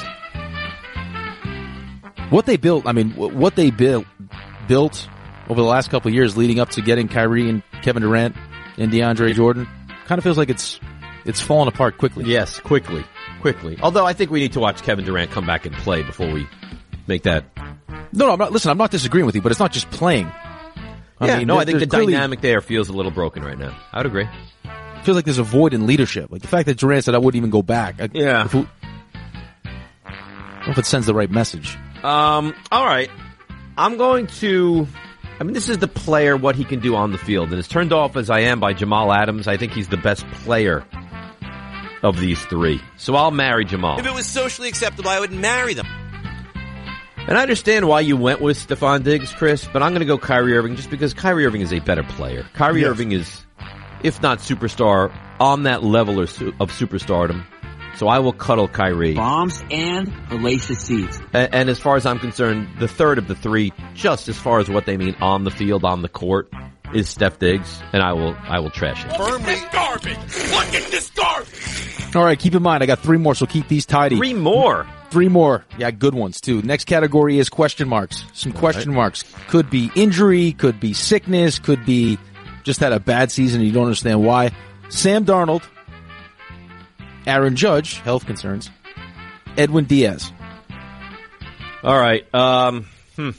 What they built, I mean, what they built built over the last couple of years leading up to getting Kyrie and Kevin Durant and DeAndre Jordan, kind of feels like it's it's fallen apart quickly. Yes, quickly. Quickly. Although I think we need to watch Kevin Durant come back and play before we make that. No, no, I'm not, listen, I'm not disagreeing with you, but it's not just playing. I yeah, mean, no, there, I think the clearly, dynamic there feels a little broken right now. I would agree. It feels like there's a void in leadership. Like the fact that Durant said I wouldn't even go back. I, Yeah. If it, I don't know if it sends the right message. Um, all right. I'm going to, I mean, this is the player, what he can do on the field. And as turned off as I am by Jamal Adams, I think he's the best player of these three. So I'll marry Jamal. If it was socially acceptable, I would marry them. And I understand why you went with Stephon Diggs, Chris, but I'm going to go Kyrie Irving just because Kyrie Irving is a better player. Kyrie Yes. Irving is, if not superstar, on that level of superstardom. So I will cuddle Kyrie. Bombs and hellacious seeds. And, and as far as I'm concerned, the third of the three, just as far as what they mean on the field, on the court, is Steph Diggs, and I will I will trash it. Firmly garbage. Look at this garbage. All right, keep in mind, I got three more, so keep these tidy. Three more. Three more. Yeah, good ones, too. Next category is question marks. Some question right. marks. Could be injury, could be sickness, could be just had a bad season and you don't understand why. Sam Darnold, Aaron Judge, health concerns, Edwin Diaz. All right. Um, hmm.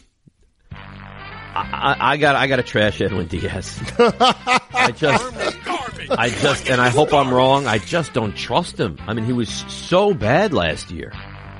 I, I got I got to trash Edwin Diaz. I just, I just, and I hope I'm wrong. I just don't trust him. I mean, he was so bad last year.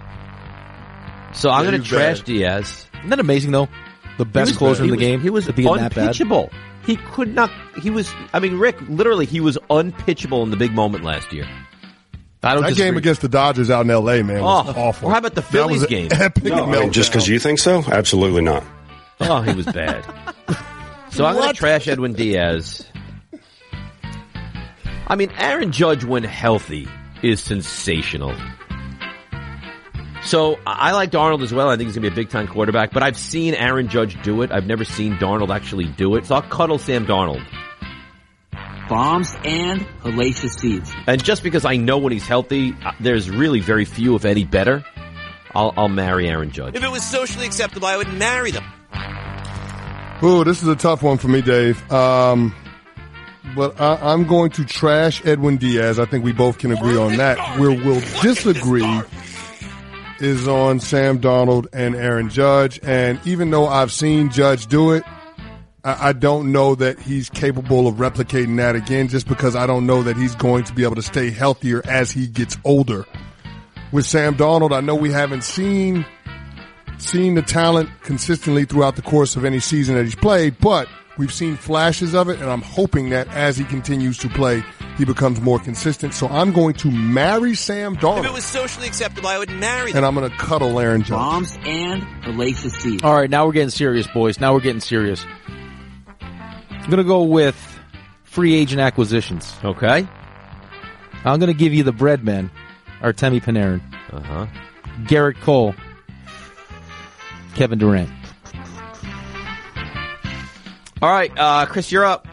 So I'm Yeah, going to he's trash bad. Diaz. Isn't that amazing, though? The best was closer bad. in the He was- game. He was to be that bad. unpitchable. He could not. He was. I mean, Rick. Literally, he was unpitchable in the big moment last year. I don't That disagree. game against the Dodgers out in L A, man, was Oh, awful. or how about the That was Phillies an game? Epic No, I mean, meltdown. just because you think so? Absolutely not. Oh, he was bad. So I'm going to trash Edwin Diaz. I mean, Aaron Judge, when healthy, is sensational. So I like Darnold as well. I think he's going to be a big-time quarterback. But I've seen Aaron Judge do it. I've never seen Darnold actually do it. So I'll cuddle Sam Darnold. Bombs and hellacious seeds. And just because I know when he's healthy, uh, there's really very few, if any, better. I'll, I'll marry Aaron Judge. If it was socially acceptable, I would marry them. Ooh, this is a tough one for me, Dave. Um, but I, I'm going to trash Edwin Diaz. I think we both can agree on that. Where we'll disagree is on Sam Darnold and Aaron Judge. And even though I've seen Judge do it, I, I don't know that he's capable of replicating that again, just because I don't know that he's going to be able to stay healthier as he gets older. With Sam Darnold, I know we haven't seen seen the talent consistently throughout the course of any season that he's played, but we've seen flashes of it, and I'm hoping that as he continues to play, he becomes more consistent. So I'm going to marry Sam If it Darnold, was socially acceptable, I would marry and them. I'm going to cuddle Aaron Judge. Bombs and hellacious seeds. All right, now we're getting serious, boys. Now we're getting serious. I'm going to go with free agent acquisitions. Okay? I'm going to give you the breadman, Artemi Panarin, Uh-huh. Garrett Cole, Kevin Durant. All right, uh, Chris, you're up.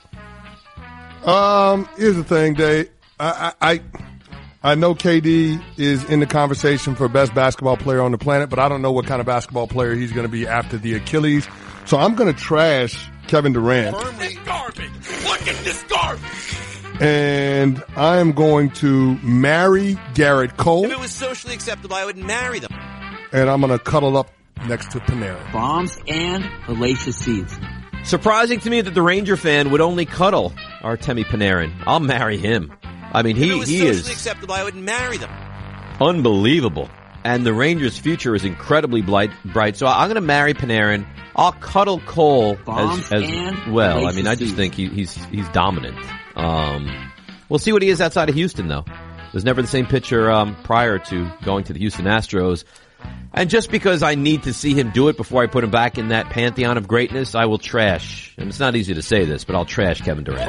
Um, here's the thing, Dave. I, I, I, I know K D is in the conversation for best basketball player on the planet, but I don't know what kind of basketball player he's going to be after the Achilles. So I'm going to trash Kevin Durant. Firmly garbage. Look at this garbage. And I am going to marry Garrett Cole. If it was socially acceptable, I would marry them. And I'm going to cuddle up next to Panarin. Bombs and hellacious seeds. Surprising to me that the Ranger fan would only cuddle Artemi Panarin. I'll marry him. I mean, If he, it was he socially is acceptable, I would marry them. unbelievable. And the Rangers' future is incredibly bright. bright. So I'm going to marry Panarin. I'll cuddle Cole Bombs as, as and well. I mean, I just hellacious think he, he's he's dominant. Um, we'll see what he is outside of Houston, though. Was never the same pitcher um, prior to going to the Houston Astros. And just because I need to see him do it before I put him back in that pantheon of greatness, I will trash. And it's not easy to say this, but I'll trash Kevin Durant.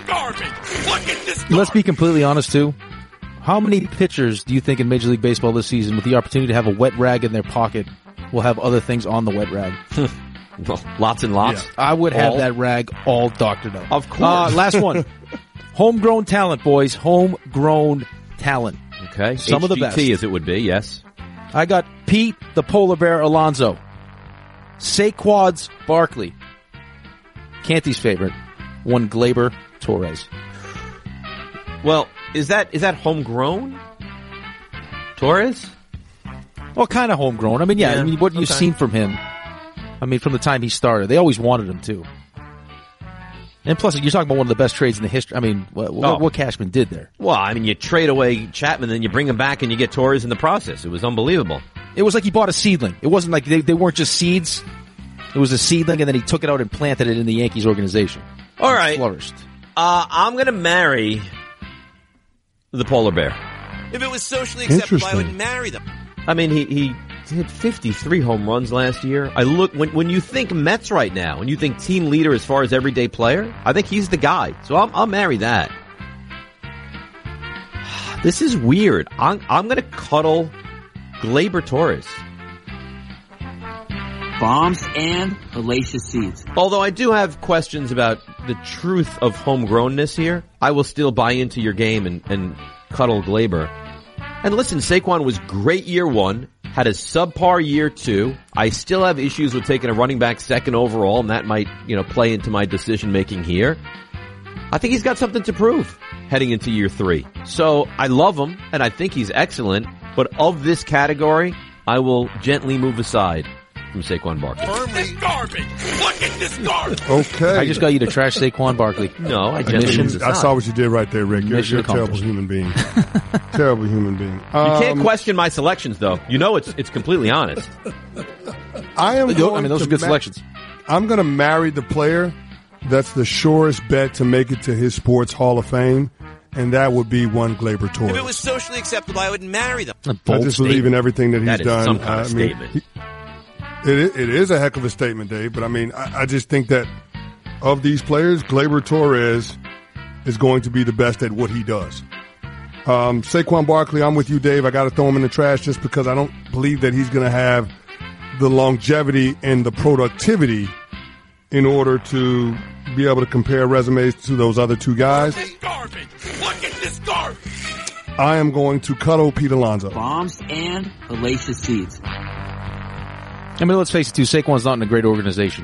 Let's be completely honest, too. How many pitchers do you think in Major League Baseball this season, with the opportunity to have a wet rag in their pocket, will have other things on the wet rag? Well, lots and lots. Yeah. I would have All? that rag all doctored up. Of course. Uh, last one. Homegrown talent, boys. Homegrown talent. Okay. Some of the H G T best. as it would be, yes. I got Pete the Polar Bear Alonso. Saquads Barkley. Canty's favorite. One Glaber Torres. Well, is that is that homegrown? Torres? Well, kind of homegrown. I mean, yeah, Yeah, I mean, what you've okay. seen from him, I mean, from the time he started, they always wanted him too. And plus, you're talking about one of the best trades in the history. I mean, what, what, Oh. what Cashman did there. Well, I mean, you trade away Chapman, then you bring him back, and you get Torres in the process. It was unbelievable. It was like he bought a seedling. It wasn't like they, they weren't just seeds. It was a seedling, and then he took it out and planted it in the Yankees organization. All It right. flourished. Uh, I'm going to marry the polar bear. If it was socially acceptable, I would Interesting. marry them. I mean, he, he hit fifty-three home runs last year. I look, when, when you think Mets right now, when you think team leader as far as everyday player, I think he's the guy. So I'll, I'll marry that. This is weird. I'm, I'm going to cuddle Glaber Torres. Bombs and hellacious seeds. Although I do have questions about the truth of homegrownness here, I will still buy into your game and, and cuddle Glaber. And listen, Saquon was great year one, had a subpar year two. I still have issues with taking a running back second overall, and that might, you know, play into my decision making here. I think he's got something to prove heading into year three. So I love him, and I think he's excellent, but of this category, I will gently move aside from Saquon Barkley. Okay. I just got you to trash Saquon Barkley. No, I gently Mission- move aside. I saw what you did right there, Rick. You're, Mission you're a terrible accomplished. human being. Terrible human being. You Um, can't question my selections, though. You know it's it's completely honest. I am. I Going mean, those to are good ma- selections. I'm going to marry the player that's the surest bet to make it to his sports Hall of Fame, and that would be one Glaber If Torres. it was socially acceptable, I would marry them. A I bold just believe in statement. everything that he's That is done. some kind of I mean, statement. he- it, is, it is a heck of a statement, Dave. But I mean, I, I just think that of these players, Glaber Torres is going to be the best at what he does. Um, Saquon Barkley, I'm with you, Dave. I got to throw him in the trash just because I don't believe that he's going to have the longevity and the productivity in order to be able to compare resumes to those other two guys. I am going to cuddle Pete Alonso. Bombs and hellacious seeds. I mean, let's face it, too. Saquon's not in a great organization.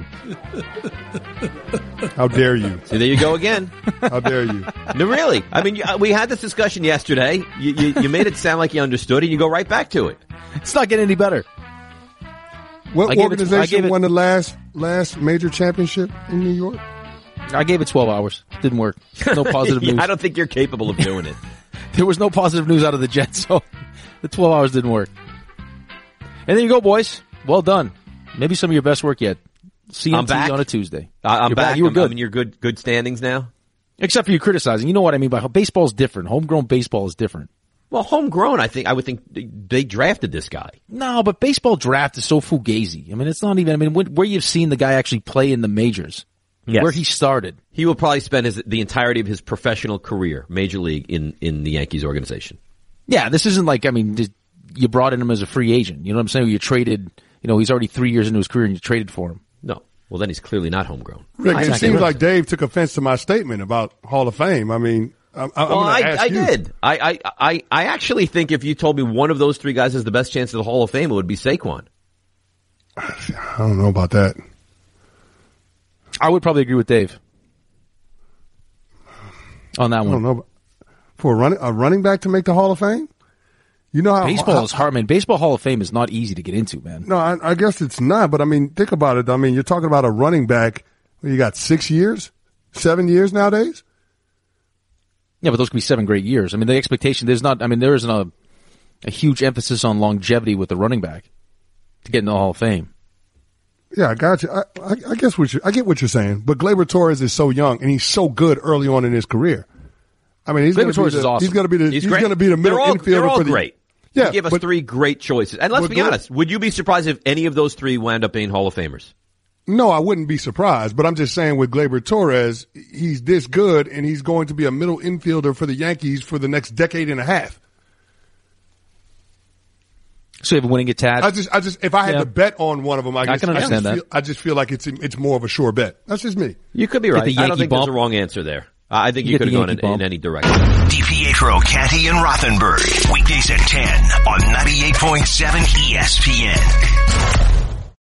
How dare you? So there you go again. How dare you? No, really. I mean, you- uh, we had this discussion yesterday. You, you, you made it sound like you understood it. You go right back to it. It's not getting any better. What I gave it- I organization gave it- won the last last major championship in New York? I gave it twelve hours. Didn't work. No positive Yeah, news. I don't think you're capable of doing it. There was no positive news out of the Jets, so the twelve hours didn't work. And there you go, boys. Well done. Maybe some of your best work yet. C N T I'm back. on a Tuesday. I, I'm You're back. You were I'm, good. I'm in your good good standings now. Except for you criticizing. You know what I mean by how baseball's different. Homegrown baseball is different. Well, homegrown. I think I would think they drafted this guy. No, but baseball draft is so fugazi. I mean, it's not even, I mean, when, where you've seen the guy actually play in the majors. Yes. Where he started. He will probably spend his the entirety of his professional career, major league, in in the Yankees organization. Yeah, this isn't like, I mean, just- you brought in him as a free agent. You know what I'm saying? You traded, you know, he's already three years into his career and you traded for him. No. Well, then he's clearly not homegrown. Rick, I- it I- seems like Dave took offense to my statement about Hall of Fame. I mean, I'm, I'm Well, going I, to ask I you. did. I, I, I, I actually think if you told me one of those three guys has the best chance of the Hall of Fame, it would be Saquon. I don't know about that. I would probably agree with Dave. on that I one. don't know. For a running, a running back to make the Hall of Fame? You know how Baseball how, is hard, man. Baseball Hall of Fame is not easy to get into, man. No, I, I guess it's not. But I mean, think about it. I mean, you're talking about a running back. You got six years, seven years nowadays. Yeah, but those could be seven great years. I mean, the expectation there's not. I mean, there isn't a a huge emphasis on longevity with the running back to get in the Hall of Fame. Yeah, I got you. I, I, I guess what you, I get what you're saying. But Gleyber Torres is so young and he's so good early on in his career. I mean, he's going to be the, awesome. he's going to be the He's he's great. going to be the middle they're all, infielder they're all for the great. Yeah, you gave us but, three great choices. And let's but be Gle- honest, would you be surprised if any of those three wound up being Hall of Famers? No, I wouldn't be surprised. But I'm just saying with Gleyber Torres, he's this good and he's going to be a middle infielder for the Yankees for the next decade and a half. So you have a winning attached. I just, I just, if I had Yeah. to bet on one of them, I, I guess, can understand just that. Feel, I just feel like it's it's more of a sure bet. That's just me. You could be right. the I don't Yankee think there's bump. a wrong answer there. I think You you, get could have the gone in, Yankee bump. in any direction. DiPietro, Canty, and Rothenberg. Weekdays at ten on ninety-eight point seven E S P N.